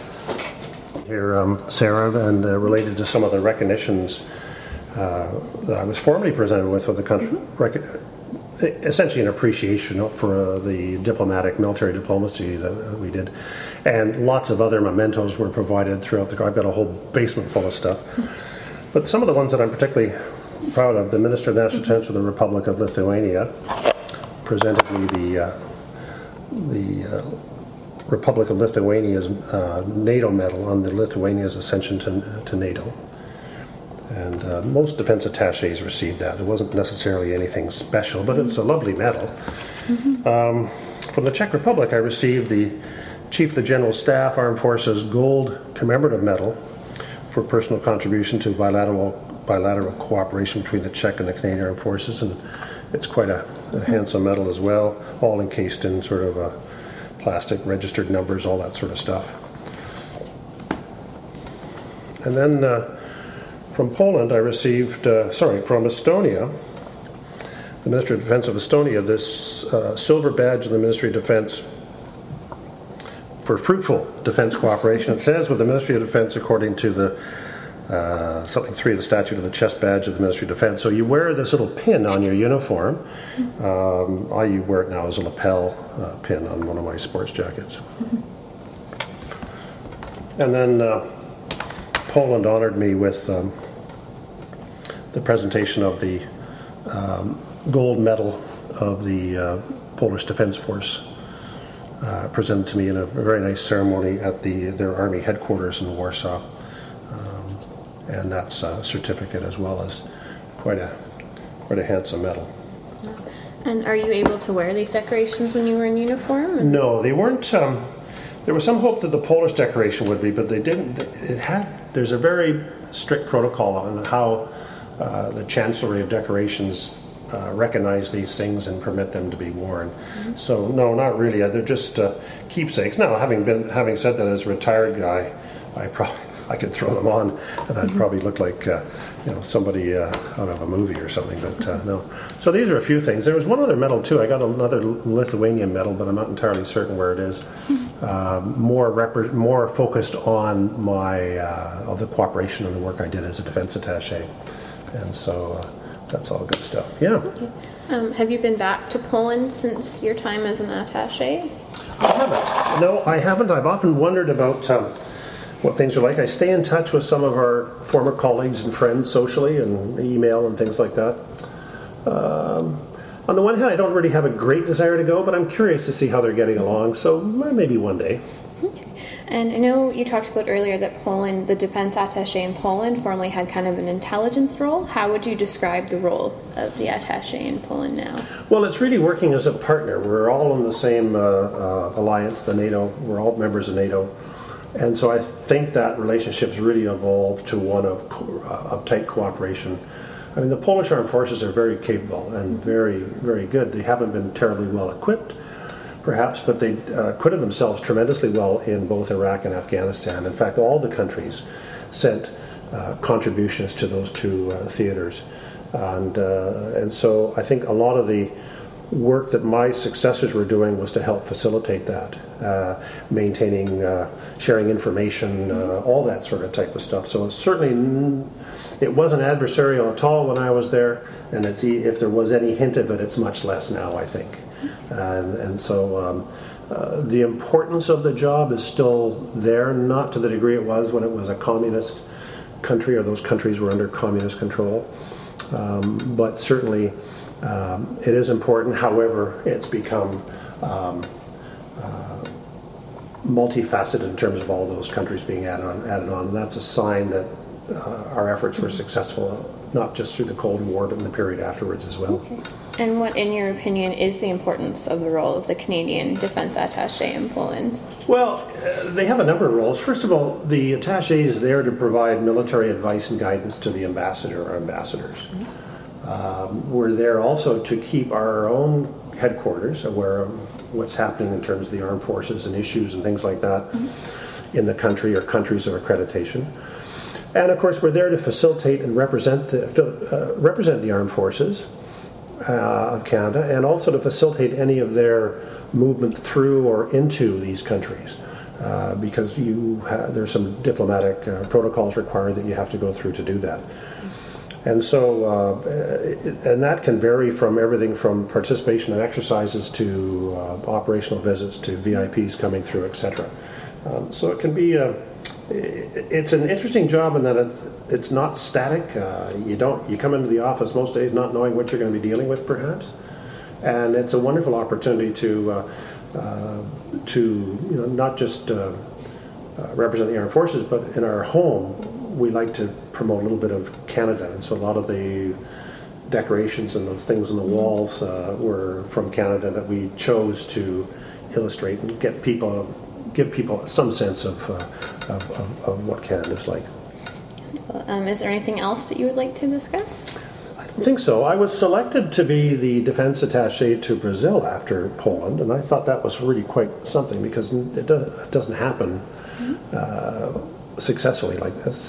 here, um, Sarah, and uh, related to some of the recognitions uh, that I was formally presented with with the country. Mm-hmm. Rec- essentially an appreciation for uh, the diplomatic, military diplomacy that uh, we did. And lots of other mementos were provided throughout the... I've got a whole basement full of stuff. But some of the ones that I'm particularly proud of, the Minister of National Defense of the Republic of Lithuania presented me the, uh, the uh, Republic of Lithuania's uh, NATO medal on the Lithuania's ascension to, to NATO. And uh, most defense attaches received that. It wasn't necessarily anything special, but it's a lovely medal. Mm-hmm. Um, from the Czech Republic, I received the Chief of the General Staff, Armed Forces Gold Commemorative Medal for personal contribution to bilateral bilateral cooperation between the Czech and the Canadian Armed Forces, and it's quite a, a handsome medal as well, all encased in sort of a plastic, registered numbers, all that sort of stuff. And then uh, from Poland, I received, uh, sorry, from Estonia, the Ministry of Defense of Estonia, this uh, silver badge of the Ministry of Defense for fruitful defense cooperation. It says with the Ministry of Defense, according to the uh, something three of the statute of the chest badge of the Ministry of Defense. So you wear this little pin on your uniform. Um, I wear it now as a lapel uh, pin on one of my sports jackets. And then uh, Poland honored me with um, the presentation of the um, gold medal of the uh, Polish Defense Force, uh, presented to me in a very nice ceremony at the their army headquarters in Warsaw. Um, and that's a certificate as well as quite a quite a handsome medal. And are you able to wear these decorations when you were in uniform? No, they weren't. Um, there was some hope that the Polish decoration would be, but they didn't. It had. There's a very strict protocol on how uh, the Chancellery of Decorations uh, recognize these things and permit them to be worn. Mm-hmm. So no, not really. They're just uh, keepsakes. Now, having been having said that, as a retired guy, I probably I could throw them on, and I'd mm-hmm. probably look like uh, you know somebody uh, out of a movie or something. But uh, no. So these are a few things. There was one other medal too. I got another Lithuanian medal, but I'm not entirely certain where it is. Uh, more rep- more focused on my uh, of the cooperation and the work I did as a defense attaché, and so uh, that's all good stuff. Yeah. Okay. Um, have you been back to Poland since your time as an attaché? I haven't. No, I haven't. I've often wondered about um, what things are like. I stay in touch with some of our former colleagues and friends socially, and email and things like that. Um, On the one hand, I don't really have a great desire to go, but I'm curious to see how they're getting along, so maybe one day. Okay. And I know you talked about earlier that Poland, the defense attaché in Poland, formerly had kind of an intelligence role. How would you describe the role of the attaché in Poland now? Well, it's really working as a partner. We're all in the same uh, uh, alliance, the NATO. We're all members of NATO. And so I think that relationship's really evolved to one of, co- uh, of tight cooperation. I mean, the Polish armed forces are very capable and very, very good. They haven't been terribly well equipped, perhaps, but they uh, acquitted themselves tremendously well in both Iraq and Afghanistan. In fact, all the countries sent uh, contributions to those two uh, theaters. And, uh, and so I think a lot of the work that my successors were doing was to help facilitate that, uh, maintaining, uh, sharing information, uh, all that sort of type of stuff. So it's certainly, n- it wasn't adversarial at all when I was there, and it's, if there was any hint of it, it's much less now, I think. And, and so um, uh, the importance of the job is still there, not to the degree it was when it was a communist country or those countries were under communist control. Um, but certainly um, it is important. However, it's become um, uh, multifaceted in terms of all those countries being added on. Added on. And that's a sign that uh, our efforts were successful, not just through the Cold War, but in the period afterwards as well. Okay. And what, in your opinion, is the importance of the role of the Canadian Defence Attaché in Poland? Well, uh, they have a number of roles. First of all, the attaché is there to provide military advice and guidance to the ambassador or ambassadors. Mm-hmm. Um, we're there also to keep our own headquarters aware of what's happening in terms of the armed forces and issues and things like that mm-hmm. in the country or countries of accreditation. And of course, we're there to facilitate and represent the, uh, represent the armed forces Uh, of Canada, and also to facilitate any of their movement through or into these countries, uh, because you ha- there's some diplomatic uh, protocols required that you have to go through to do that. And so, uh, it, and that can vary from everything from participation in exercises to uh, operational visits to V I Ps coming through, et cetera. Um, so it can be a It's an interesting job in that it's not static. Uh, you don't. You come into the office most days not knowing what you're going to be dealing with, perhaps, and it's a wonderful opportunity to uh, uh, to you know not just uh, uh, represent the armed forces, but in our home we like to promote a little bit of Canada, and so a lot of the decorations and those things on the walls uh, were from Canada that we chose to illustrate and get people. give people some sense of, uh, of, of, of what Canada's like. Um, is there anything else that you would like to discuss? I don't think so. I was selected to be the defense attaché to Brazil after Poland, and I thought that was really quite something because it, do, it doesn't happen mm-hmm. uh, successfully like this,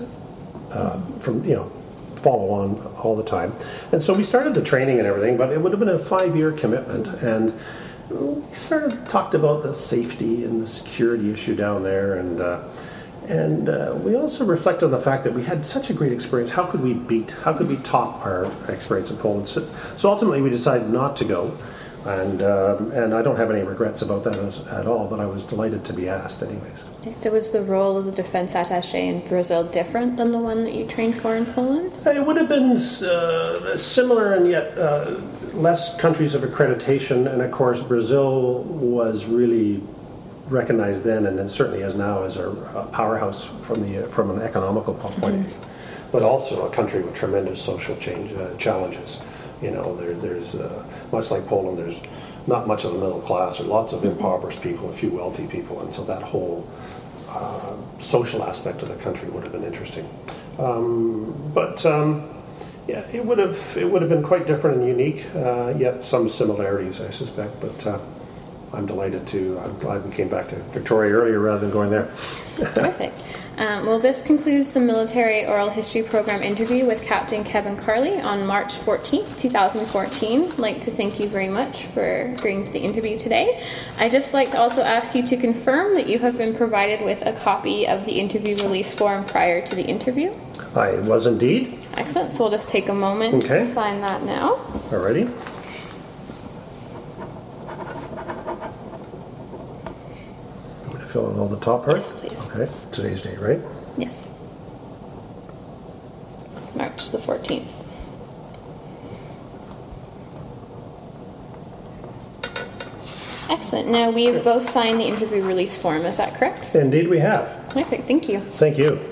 uh, from, you know, follow on all the time. And so we started the training and everything, but it would have been a five-year commitment, and we sort of talked about the safety and the security issue down there, and uh, and uh, we also reflected on the fact that we had such a great experience. How could we beat, how could we top our experience in Poland? So, so ultimately we decided not to go, and um, and I don't have any regrets about that as, at all, but I was delighted to be asked anyways. So was the role of the defense attaché in Brazil different than the one that you trained for in Poland? It would have been uh, similar, and yet uh, less countries of accreditation, and of course Brazil was really recognized then, and then certainly as now, as a, a powerhouse from the from an economical point of view, mm-hmm. but also a country with tremendous social change uh, challenges. You know, there, there's uh, much like Poland, there's not much of the middle class, or lots of impoverished people, a few wealthy people, and so that whole uh, social aspect of the country would have been interesting. Um, but um, yeah, it would have it would have been quite different and unique, uh, yet some similarities, I suspect. But uh, I'm delighted to. I'm glad we came back to Victoria earlier rather than going there. Perfect. Um, well, this concludes the Military Oral History Program interview with Captain Kevin Carley on March fourteenth, twenty fourteen. I'd like to thank you very much for agreeing to the interview today. I'd just like to also ask you to confirm that you have been provided with a copy of the interview release form prior to the interview. I was indeed. Excellent. So we'll just take a moment okay. to sign that now. Alrighty. Fill in all the top parts? Yes, please. Okay. Today's date, right? Yes. March the fourteenth. Excellent. Now, we've both signed the interview release form. Is that correct? Indeed we have. Perfect. Thank you. Thank you.